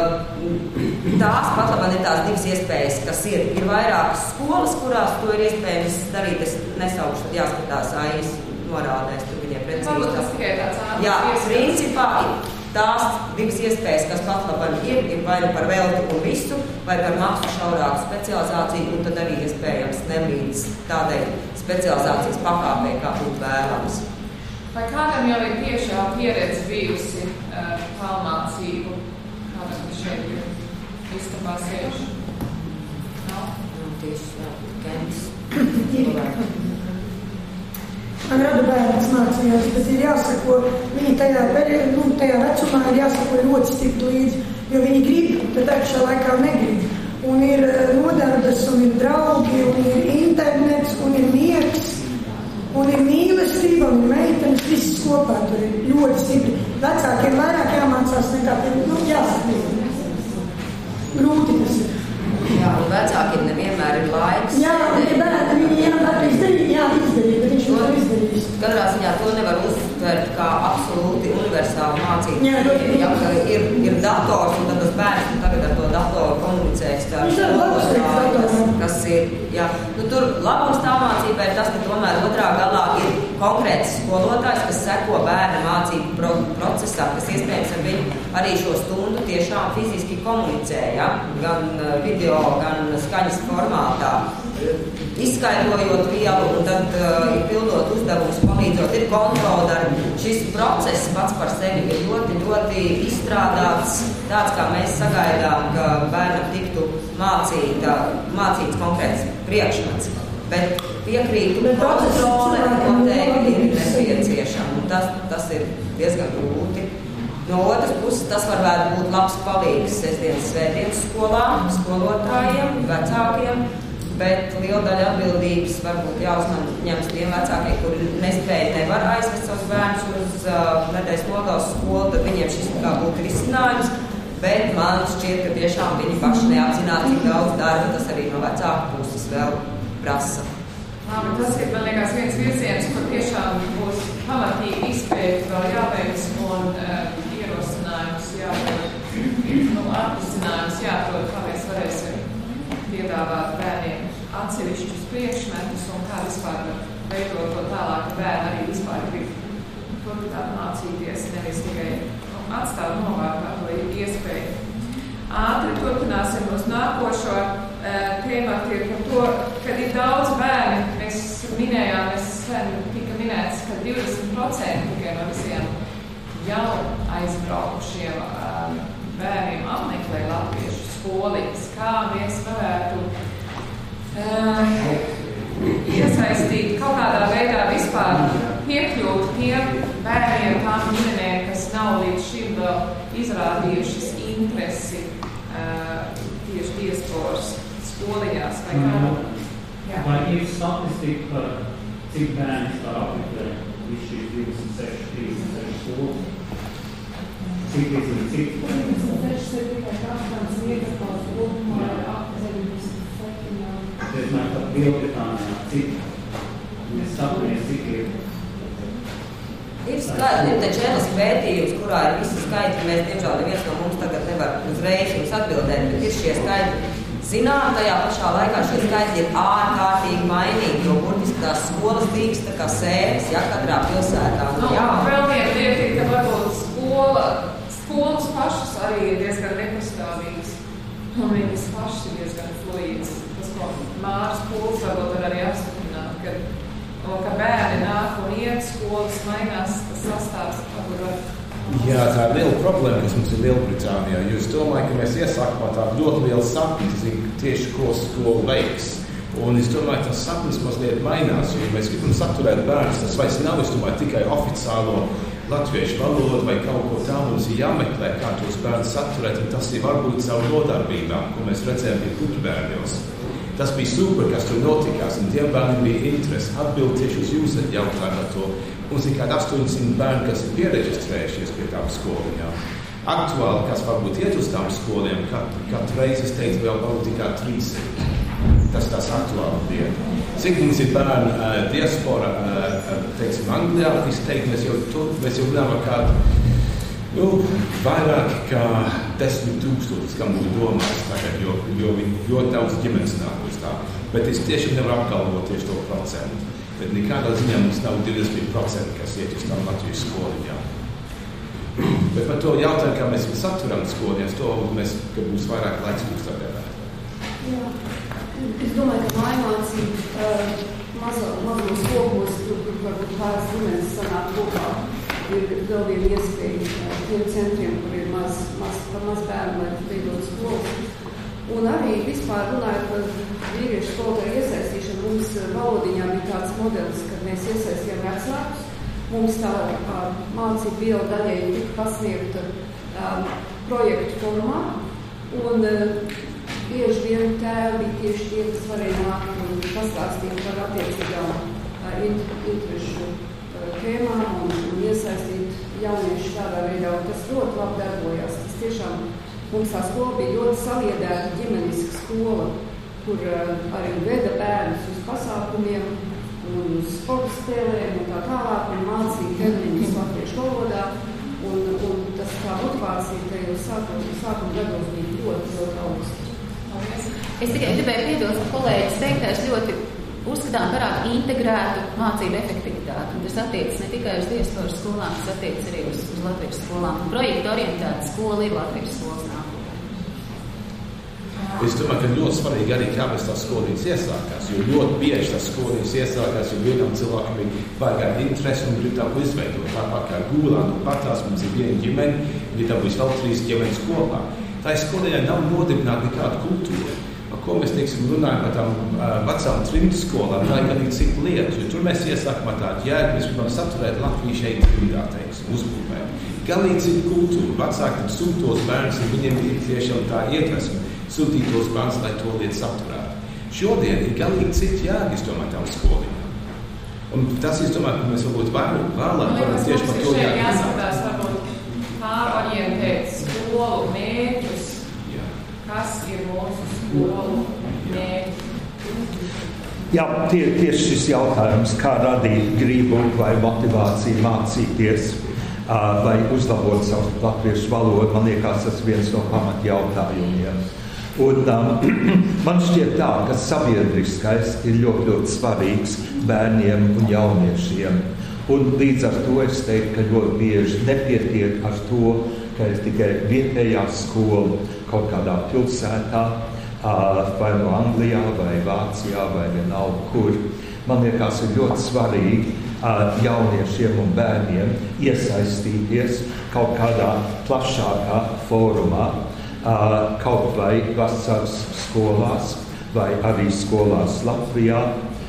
tās pat labāk ir tās 2 iespējas, kas ir. Ir vairākas skolas, kurās to ir iespējams darīt. Es nesaukšu, tad jāskatās AIS norādēs, tur viņiem precīzi tas. Jā, principā tās 2 iespējas, kas pat labāk ir vai nu par velti un visu, vai par maksu šaurāku specializāciju, un tad arī iespējams nelīdz tādai specializācijas pakāpei, kā būtu vēlams. Vai kādam jau ir tiešā pieredze bijusi tālmācību? Kādam šeit ir istabā sēž? Nav? Tieši, Kents. Man rada bērns mācījās, bet ir jāsako, viņi tajā vecumā ir jāsako ļoti stipri līdzi, jo viņi grib, tad akšā laikā negrib. Un ir nodarbes, un ir draugi, un ir internets, un ir miegs. Un ir mīlestība, un ir meitenes, visas kopā tur ir ļoti stipri. Vecākiem vairāk jāmācās nekā jāsaprot. Grūti tas ir. Jā, un vecākiem nevienmēr ir laiks. Jā, viņi izdarīt, bet viņš to izdarīs. Katrā ziņā to nevar uztvert kā absolūti universālu mācību. Ja ir dators, un tad tas bērns tagad ar to datoru komunicēs. Kas ir, jā. Tur labums tālmācībai ir tas, ka tomēr otrā galā ir konkrēts skolotājs, kas seko bērna mācību procesā, kas iespējams ar viņu arī šo stundu tiešām fiziski komunicē, ja? Gan video, gan skaņas formātā, izskaidrojot vielu un tad pildot uzdevumus, palīdzot, ir kontrola. Šis process pats par sevi ir ļoti, ļoti izstrādāts, tāds, kā mēs sagaidām, ka bērnam tiktu mācīts konkrēts priekšmets. Bet piekrītu, kontrole noteikti ir nepieciešama. Tas ir diezgan grūti. No otras puses, tas varētu būt labs palīgs sestdienas svētdienas skolām, skolotājiem, vecākiem, bet liela daļa atbildības varbūt jāuzņemas tiem vecākiem, kuri nevar aizvest savus bērnus uz nedēļas nogales skolu, tad viņiem šis kā būtu risinājums, bet man šķiet, ka tiešām viņi paši neapzinās, cik daudz darba tas arī no vecāku puses vēl prasa. Bet tas ir, man liekas, viens virziens, kur tiešām būs pamatīgi izpēti vēl jāveic un ierosinājums jāatrod, atrisinājums jāatrod, kā mēs varēsim piedāvāt bērniem atsevišķus priekšmetus un kā vispār veidot to tālāk, ka bērni arī vispār grib turpināt mācīties, nevis tikai atstāt novārtā to iespēju. Ātri turpināsim uz nākošo tēmatu ir par to, kad ir daudz bērni. Mēs minējām, tika minēts, ka 20% tikai no visiem jau aizbraukušiem bērniem apmeklē latviešu skoliņas. Kā mēs varētu iesaistīt kaut kādā veidā vispār piekļūt tiem bērniem, tām ģimenēm, kas nav līdz šim vēl izrādījušas interesi tieši diasporas skoliņās vai kā? Vai ir statistika par cik bērni vispār apmeklē visu šīs 26, 36 skolas? Cik? 26 ir tikai kāds iekļauts kopumā ar 77. Es domāju, ka Lielbritānijā cik? Mēs skatāmies, cik ir. Ir taču Elas pētījums, kurā ir visi skaitļi. Mēs, diemžēl, neviens no mums tagad nevar uzreiz jums atbildēt, bet ir šie skaitļi. Zinām, tajā pašā laikā šie skaitļi ir ārkārtīgi mainīgi, jo burtiski tās skolas tīks tā kā sēnes, katrā pilsētā. Vēl viena lieta ir, ka varbūt skolas pašas arī ir diezgan nepastāvīgas. Un viņas pašas ir diezgan fluīdas. Tas, ko Māras Pūls varbūt var arī apstiprināt, ka bērni nāk un iet, skolas mainās, tas sastāvs varbūt var. Jā, tā ir liela problēma, kas mums ir Lielbritānijā, jo es domāju, ka mēs iesākumā tādu ļoti lielu sapnis, tieši ko skola veiks. Un es domāju, tas sapnis mazliet mainās, jo mēs gribam saturēt bērnus, tas vairs nav, es domāju, tikai oficiālo latviešu valodu vai kaut ko tā mums ir jāmeklē, kā tos bērnus saturēt, un tas ir varbūt savu nodarbībām, ko mēs redzējām pie puķbērņos. Tas bija super, kas tur notikās, un tiem bērniem bija interesi atbild tieši uz jūsu jautājumu par to. Mums ir kādi 800 bērni, kas ir pieregistrējušies pie tām skoliņām. Aktuāli, kas varbūt iet uz tām skoliem, katru reizi es teicu, vēl varbūt tikai 300. Tas aktuāli bija. Cik mums ir bērni diaspora, teiksim, Anglijā, es teiktu, mēs jau runājam kādu vairāk kā 10 000, kā mums domās tagad, jo ļoti daudz ģimenes nāk uz tā. Bet es tiešām nevaru apgalvot tieši to procentu. Bet nekādā ziņā mums nav 20%, kas iet uz tām Latvijas skoliņām. Bet par to jautājumu, kā mēs saturam skoliņās, to mēs, ka būs vairāk laiks mums tagad. Jā. Es domāju, ka mājmācība mazos skopos, kur varbūt pāris ģimenes sanāk kopā, ir vēl viena iespēja tiem centriem, kur ir maz bērnu, lai veidot skolas. Un arī vispār runājot par vīriešu skolotāju iesaistīšanu, mums valodiņā bija tāds modelis, kad mēs iesaistījām vecākus. Mums tā mācība vielä daļai tika pasniegta projektu formā. Un bieži vien tēvi bija tieši tie, kas varēja nākt un pastāstīt par attiecīgām interešu tēmām un iesaistīt jauniešus tādā veidā, un tas ļoti labi darbojās. Tas tiešām mums tā skola bija ļoti saliedēta ģimeniska skola, kur arī veda bērnus uz pasākumiem un uz sporta spēlēm un tā tālāk, un mācīja termiņus latviešu valodā, un tas tā motivācija tajos sākuma gados bija ļoti augsta. Es tikai gribēju piebilst, ka kolēģis teiktais ļoti uzskatām parāda integrētu mācību efektivitāti. Un tas attiecas ne tikai uz diasporas skolām, tas attiecas arī uz latviešu skolām. Projekta orientēta skola ir latviešu skolas nākotnē. Es domāju, ka ļoti svarīgi arī, kāpēc tās skoliņas iesākās, jo ļoti bieži tās skoliņas iesākās, jo vienam cilvēkam ir vajag interesi un grib tā ko izveidot. Tāpēc kā Gūlā, patās mums ir viena ģimene, viņi dabūs vēl 3 ģimenes kopā. Tā skoliņai nav nodibināta nekāda kultūra. ko mēs, teiksim, runājam par tām vecām trimdu skolām, tā ir galīgi cita lieta, jo tur mēs iesākam ar tādu jēgu, mēs gribam saturēt Latviju šeit trimdā, teiksim, uzbūvēt. Galīgi cita kultūra, vecāki tam sūtos bērns, un viņiem ir tiešām tā iedvesme sūtīt tos bērns, lai to lietu saturētu. Šodien ir galīgi cita jēga, es domāju, tām skoliņām. Un tas, es domāju, ka mēs varbūt vēlāk varam tieši par to jēgu. Jāsaprast, varbūt pārorientēt skolu mērķus. Kas ir mūsu skolu mērķi? Jā, tieši šis jautājums, kā radīt gribu vai motivāciju mācīties vai uzlabot savu latviešu valodu, man liekas, tas viens no pamatjautājumiem. Un man šķiet tā, ka sabiedriskais ir ļoti, ļoti svarīgs bērniem un jauniešiem. Un līdz ar to es teiktu, ka ļoti bieži nepietiek ar to, ka ir tikai vietējā skola kaut kādā pilsētā, vai no Anglijā, vai Vācijā, vai vienalga kur. Man liekas, ir ļoti svarīgi jauniešiem un bērniem iesaistīties kaut kādā plašākā fórumā, kaut vai vasaras skolās, vai arī skolās Latvijā,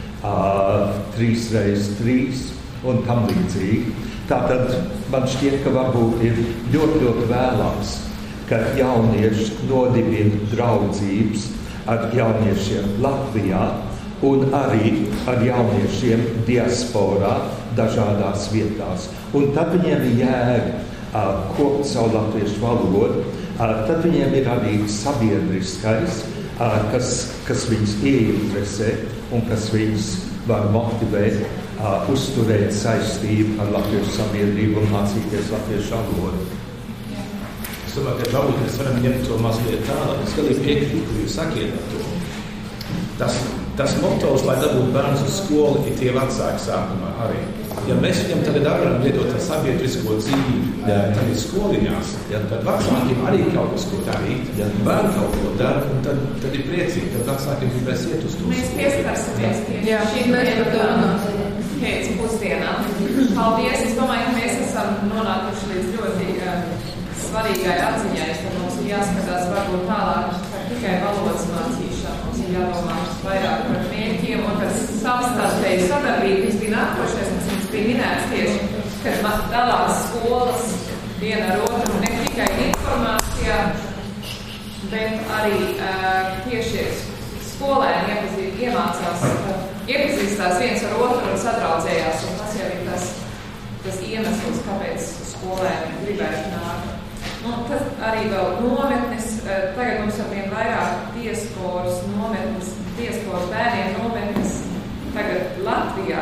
3x3 un tam līdzīgi. Tātad man šķiet, ka varbūt ir ļoti, ļoti vēlams, ka jaunieši nodibina draudzības ar jauniešiem Latvijā un arī ar jauniešiem diasporā dažādās vietās. Un tad viņiem ir jēga kopt savu latviešu valodu, tad viņiem ir arī sabiedriskais, kas viņus ieinteresē un kas viņus var motivēt, uzturēt saistību ar latviešu sabiedrību un mācīties latviešu valodu. Es domāju, ka varbūt mēs varam ņemt to mazliet tālāk. Es galīgi piekrītu, ka jūs sakiet ar to. Tas motos, lai dabūtu bērns uz skolu, ir tie vecāki sākumā arī. Ja mēs viņam tagad varam liedot ar sabiedrisko dzīvi, tad ir skoliņās, tad vecākiem arī kaut kas ko darīt, bērni kaut ko dara, un tad ir priecīgi, tad vecākiem gribēs iet uz to. Mēs pieskarsimies pie šīm pēc pusdienām. Paldies! Es domāju, ka mēs esam nonākuši līdz ļoti svarīgai atziņai, ka mums ir jāskatās varbūt tālāk par tikai valodas mācīšanu. Mums ir jādomā vairāk par mērķiem un par savstarpēju sadarbību. Tas bija nākošais, mums bija minēts tieši, kad dalās skolas viena ar otru ne tikai informācijā, bet arī tieši skolēni iepazīstās viens ar otru un sadraudzējās. Un tas jau ir tas iemesls, kāpēc skolēni gribētu nākt. Tas arī vēl nometnes. Tagad mums ar vien vairāk diasporas nometnes, diasporas bērniem nometnes. Tagad Latvijā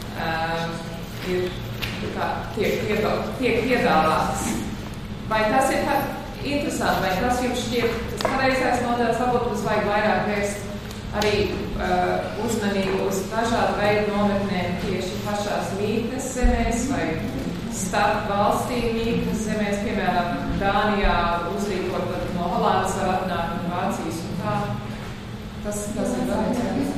tiek piedāvātas. Vai tas ir interesanti, vai tas jums šķiet tas pareizais modelis, varbūt mums vajag vairāk vērst arī uzmanību uz dažādu veidu nometnēm tieši pašās mītnes zemēs vai starp valstīm mītnes zemēs, piemēram, Dānijā uzrīkot no Holandas var atnākt un Vācijas un tā. Tas ir vajadzēs.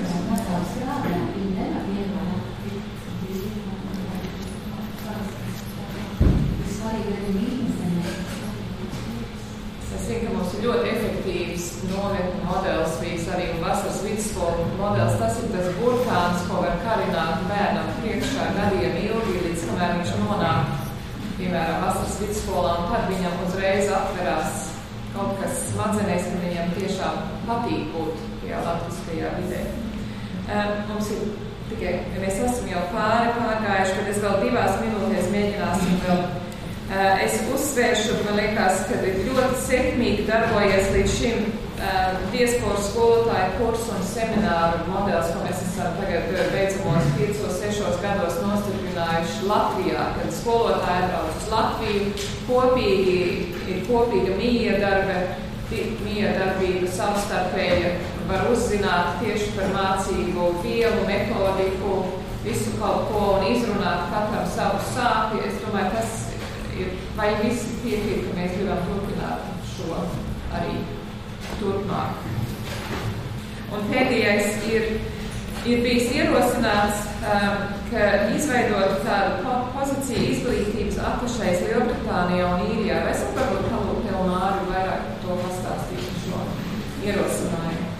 Es zinu, ka mums ir ļoti efektīvs nometņu modelis, bijis arī vasaras vidusskolu modelis. Tas ir tas burkāns, ko var karināt bērnam priekšā gadiem ilgi, līdz kamēr viņš nonāk, piemēram, vasaras vidusskolā, un tad viņam uzreiz atverās kaut kas smadzenēs, ka viņam tiešām patīk būt tajā latviskajā vidē. Mums ir tikai, mēs esam jau pārgājuši, kad es vēl 2 minūtēs mēģināsim vēl. Es uzsvēršu, man liekas, ka ir ļoti sekmīgi darbojies līdz šim diasporas skolotāju kursu un semināru modelis, ko mēs esam tagad beidzamos 5-6 gados nostiprinājuši Latvijā, kad skolotāji atbrauc uz Latviju, ir kopīga miedarbība savstarpēja, var uzzināt tieši par mācību vielu, metodiku, visu kaut ko un izrunāt katram savu sāpju. Es domāju, tas vai visi piekrīt, ka mēs gribam turpināt šo arī turpmāk. Un pēdējais ir bijis ierosināts, ka izveidot tādu pozīciju izglītības atašais Lielbritānijā un Īrijā. Vai es varbūt palūk tev Māri vairāk to pastāstīt šo ierosinājumu?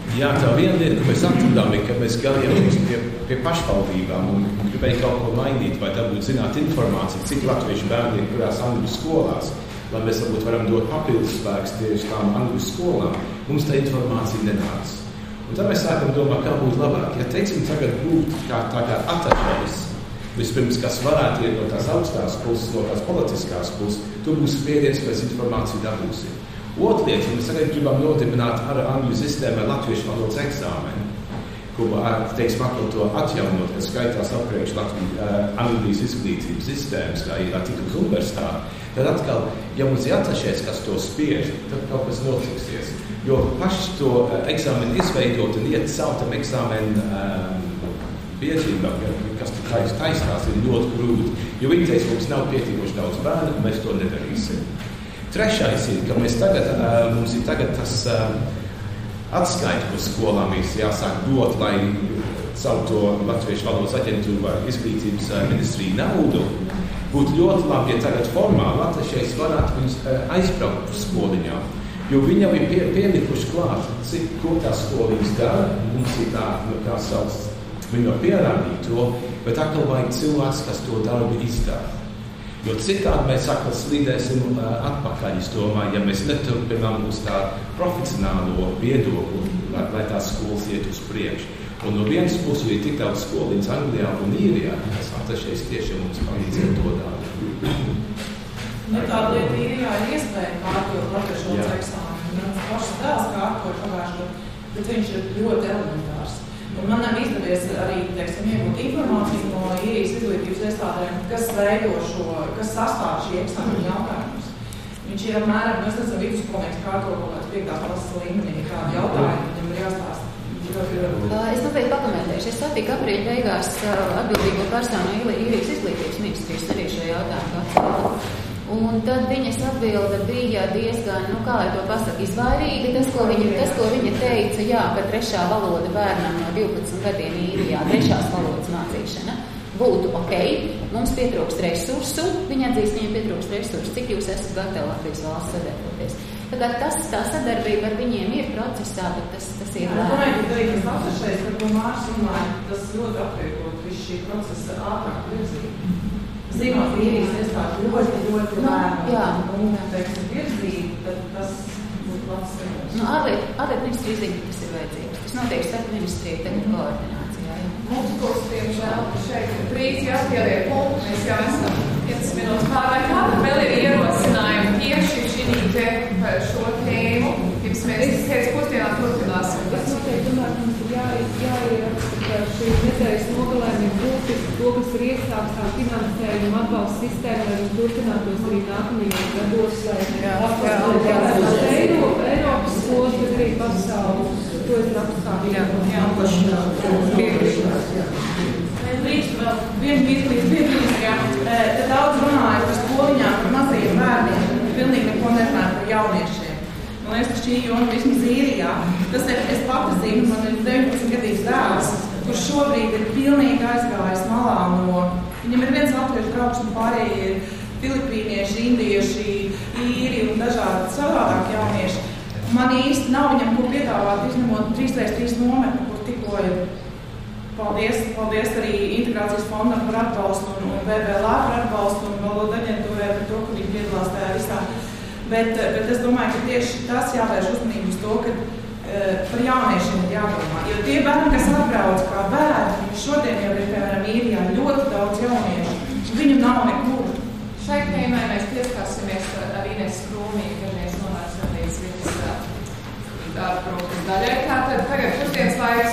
Jā, tā viena lieta, ko mēs atradām, ir, ka mēs gājām pie pašvaldībām un gribēja kaut ko mainīt, vai dabūt zināt informāciju, cik latviešu bērni ir kurās angļu skolās, lai mēs varbūt varam dot papildus spēks tieši tām angļu skolām. Mums tā informācija nenāca. Un tad mēs sākam domāt, kā būtu labāk. Ja, teiksim, tagad būtu tā kā atašais, vispirms, kas varētu iet no tās augstās puses, no tās politiskās puses, tu būsi spiediens, mēs informāciju dabūsim. Otra lieta, mēs tagad gribam nodibināt ar angļu sistēmu ar latviešu valodas eksāmenu, ko, teiksim, atkal to atjaunot, kas skaitās apriekš Anglijas izglītības sistēmas, kā ir tikai uz universitāti. Tad atkal, ja mums ir atašies, kas to spiež, tad kaut kas notiksies. Jo paši to eksāmenu izveidot un iet sautam eksāmenu biežībā, kas tur taisās, ir ļoti grūti. Jo viņi teica, mums nav pietiekoši daudz bērnu, un mēs to nedarīsim. Trešais ir, ka mums ir tagad tas atskaiti, ko skolām ir jāsāk dot, lai caur to Latviešu valodas aģentūru vai izglītības ministriju naudu. Būtu ļoti labi, ja tagad formāli latviešais varētu viņus aizbraukt uz skoliņām. Jo viņi jau ir pielikuši klāt, ko tā skoliņas dara. Mums ir tā, kā sauc, viņi jau pierādīja to, bet atkal vajag cilvēks, kas to darbu izdara. Jo citādi mēs atkal slīdēsim atpakaļ, es domāju, ja mēs neturpinām uz tā profesionālo viedokli, lai tās skolas iet uz priekšu. Un no vienas puses ir tik daudz skoliņas Anglijā un Īrijā, kas atašies tiešām mums palīdzēja to darbu. Tāda lieta Īrijā ir iespēja kārtot latviešu valodas eksāmenu. Mans pašs dēls kārtoja pagājušajā gadā, bet viņš ir ļoti elementārs. Un man nav izdevies arī, teiksim, iegūt informāciju no Īrijas izglītības iestādēm, kas sastāv šī eksāmena jautājumus. Viņš ir apmēram, mēs esam vidusskolnieks kārto kaut kāds 5. klases līmenī, kādi jautājumi viņam ir jāstāsta. Es noteikti pakomentēšu. Es satiku aprīļa beigās atbildīgo personu Īrijas izglītības ministrijas arī šo jautājumu atcēlu. Un tad viņas atbilde bija diezgan, kā lai to pasaka, izvairīga. Tas, ko viņa teica, jā, ka trešā valoda bērnam no 12 gadiem Īrijā, trešās valodas mācīšana, būtu ok, mums pietrūkst resursu, viņa atzīst, viņam pietrūkst resursu, cik jūs esat gatavi Latvijas valsts sadarboties. Tad tā sadarbība ar viņiem ir procesā, bet tas ir lēni. Domāju, ka tas atsevišķais, par ko Mārs runāja, tas ļoti atvieglot visu šī procesa ātrāk virzību. Zinot, Īrijas iestādi ļoti lēni un, teiksim, virzību, tad tas būtu labs skatoties. Ārlietu ministrija zina, kas ir vajadzīgs. Tas notiek starp ministriju tagad koordinācijā. Mums būs, diemžēl, šeit drīz jāpieliek punktu. Mēs jau esam 5 minūtes pārāk kāda. Vēl ir ierosinājumi tieši šī par šo tēmu. Pirms mēs pēc pusdienām turpināsim. Es noteikti domāju, ka mums ir jāieraksta, ka šī nedēļas nogalēm ir būtiski to, kas ir iesāks tā finansējuma atbalsta sistēma, lai viņi turpinātos arī nākamajos gados, lai Eiropas skolas, bet arī pasaules. To es rakstām. Drīkst vēl vienu līdz, te daudz runāja par skoliņām, par mazajiem bērniem, pilnīgi neko nerunāja par jauniešiem. Man liekas, ka šī joma vismaz Īrijā, tas ir, es pati zinu, man ir 19 gadīgs dēls, kurš šobrīd ir pilnīgi aizgājis malā no, viņam ir viens latviešu draugs un pārējie ir filipīnieši, indieši, īri un dažādi savādāk jaunieši. Man īsti nav viņam, ko piedāvāt, izņemot 3x3 nometni, kur tikko ir. Paldies arī integrācijas fondam par atbalstu un VBLA par atbalstu un valodu aģentūrē par to, ka viņi piedalās tajā visā. Bet es domāju, ka tieši tas jāvērš uzmanību uz to, ka par jauniešiem ir jādomā. Jo tie bērni, kas atbrauc kā bērni, šodien jau ir, piemēram, Īrijā ļoti daudz jauniešu. Viņu nav nekur. Šai tēmai mēs pieskārsimies ar Ines Krūmiju, kad mēs nonācam līdz viņas darba daļai. Tātad tagad pusdienas laiks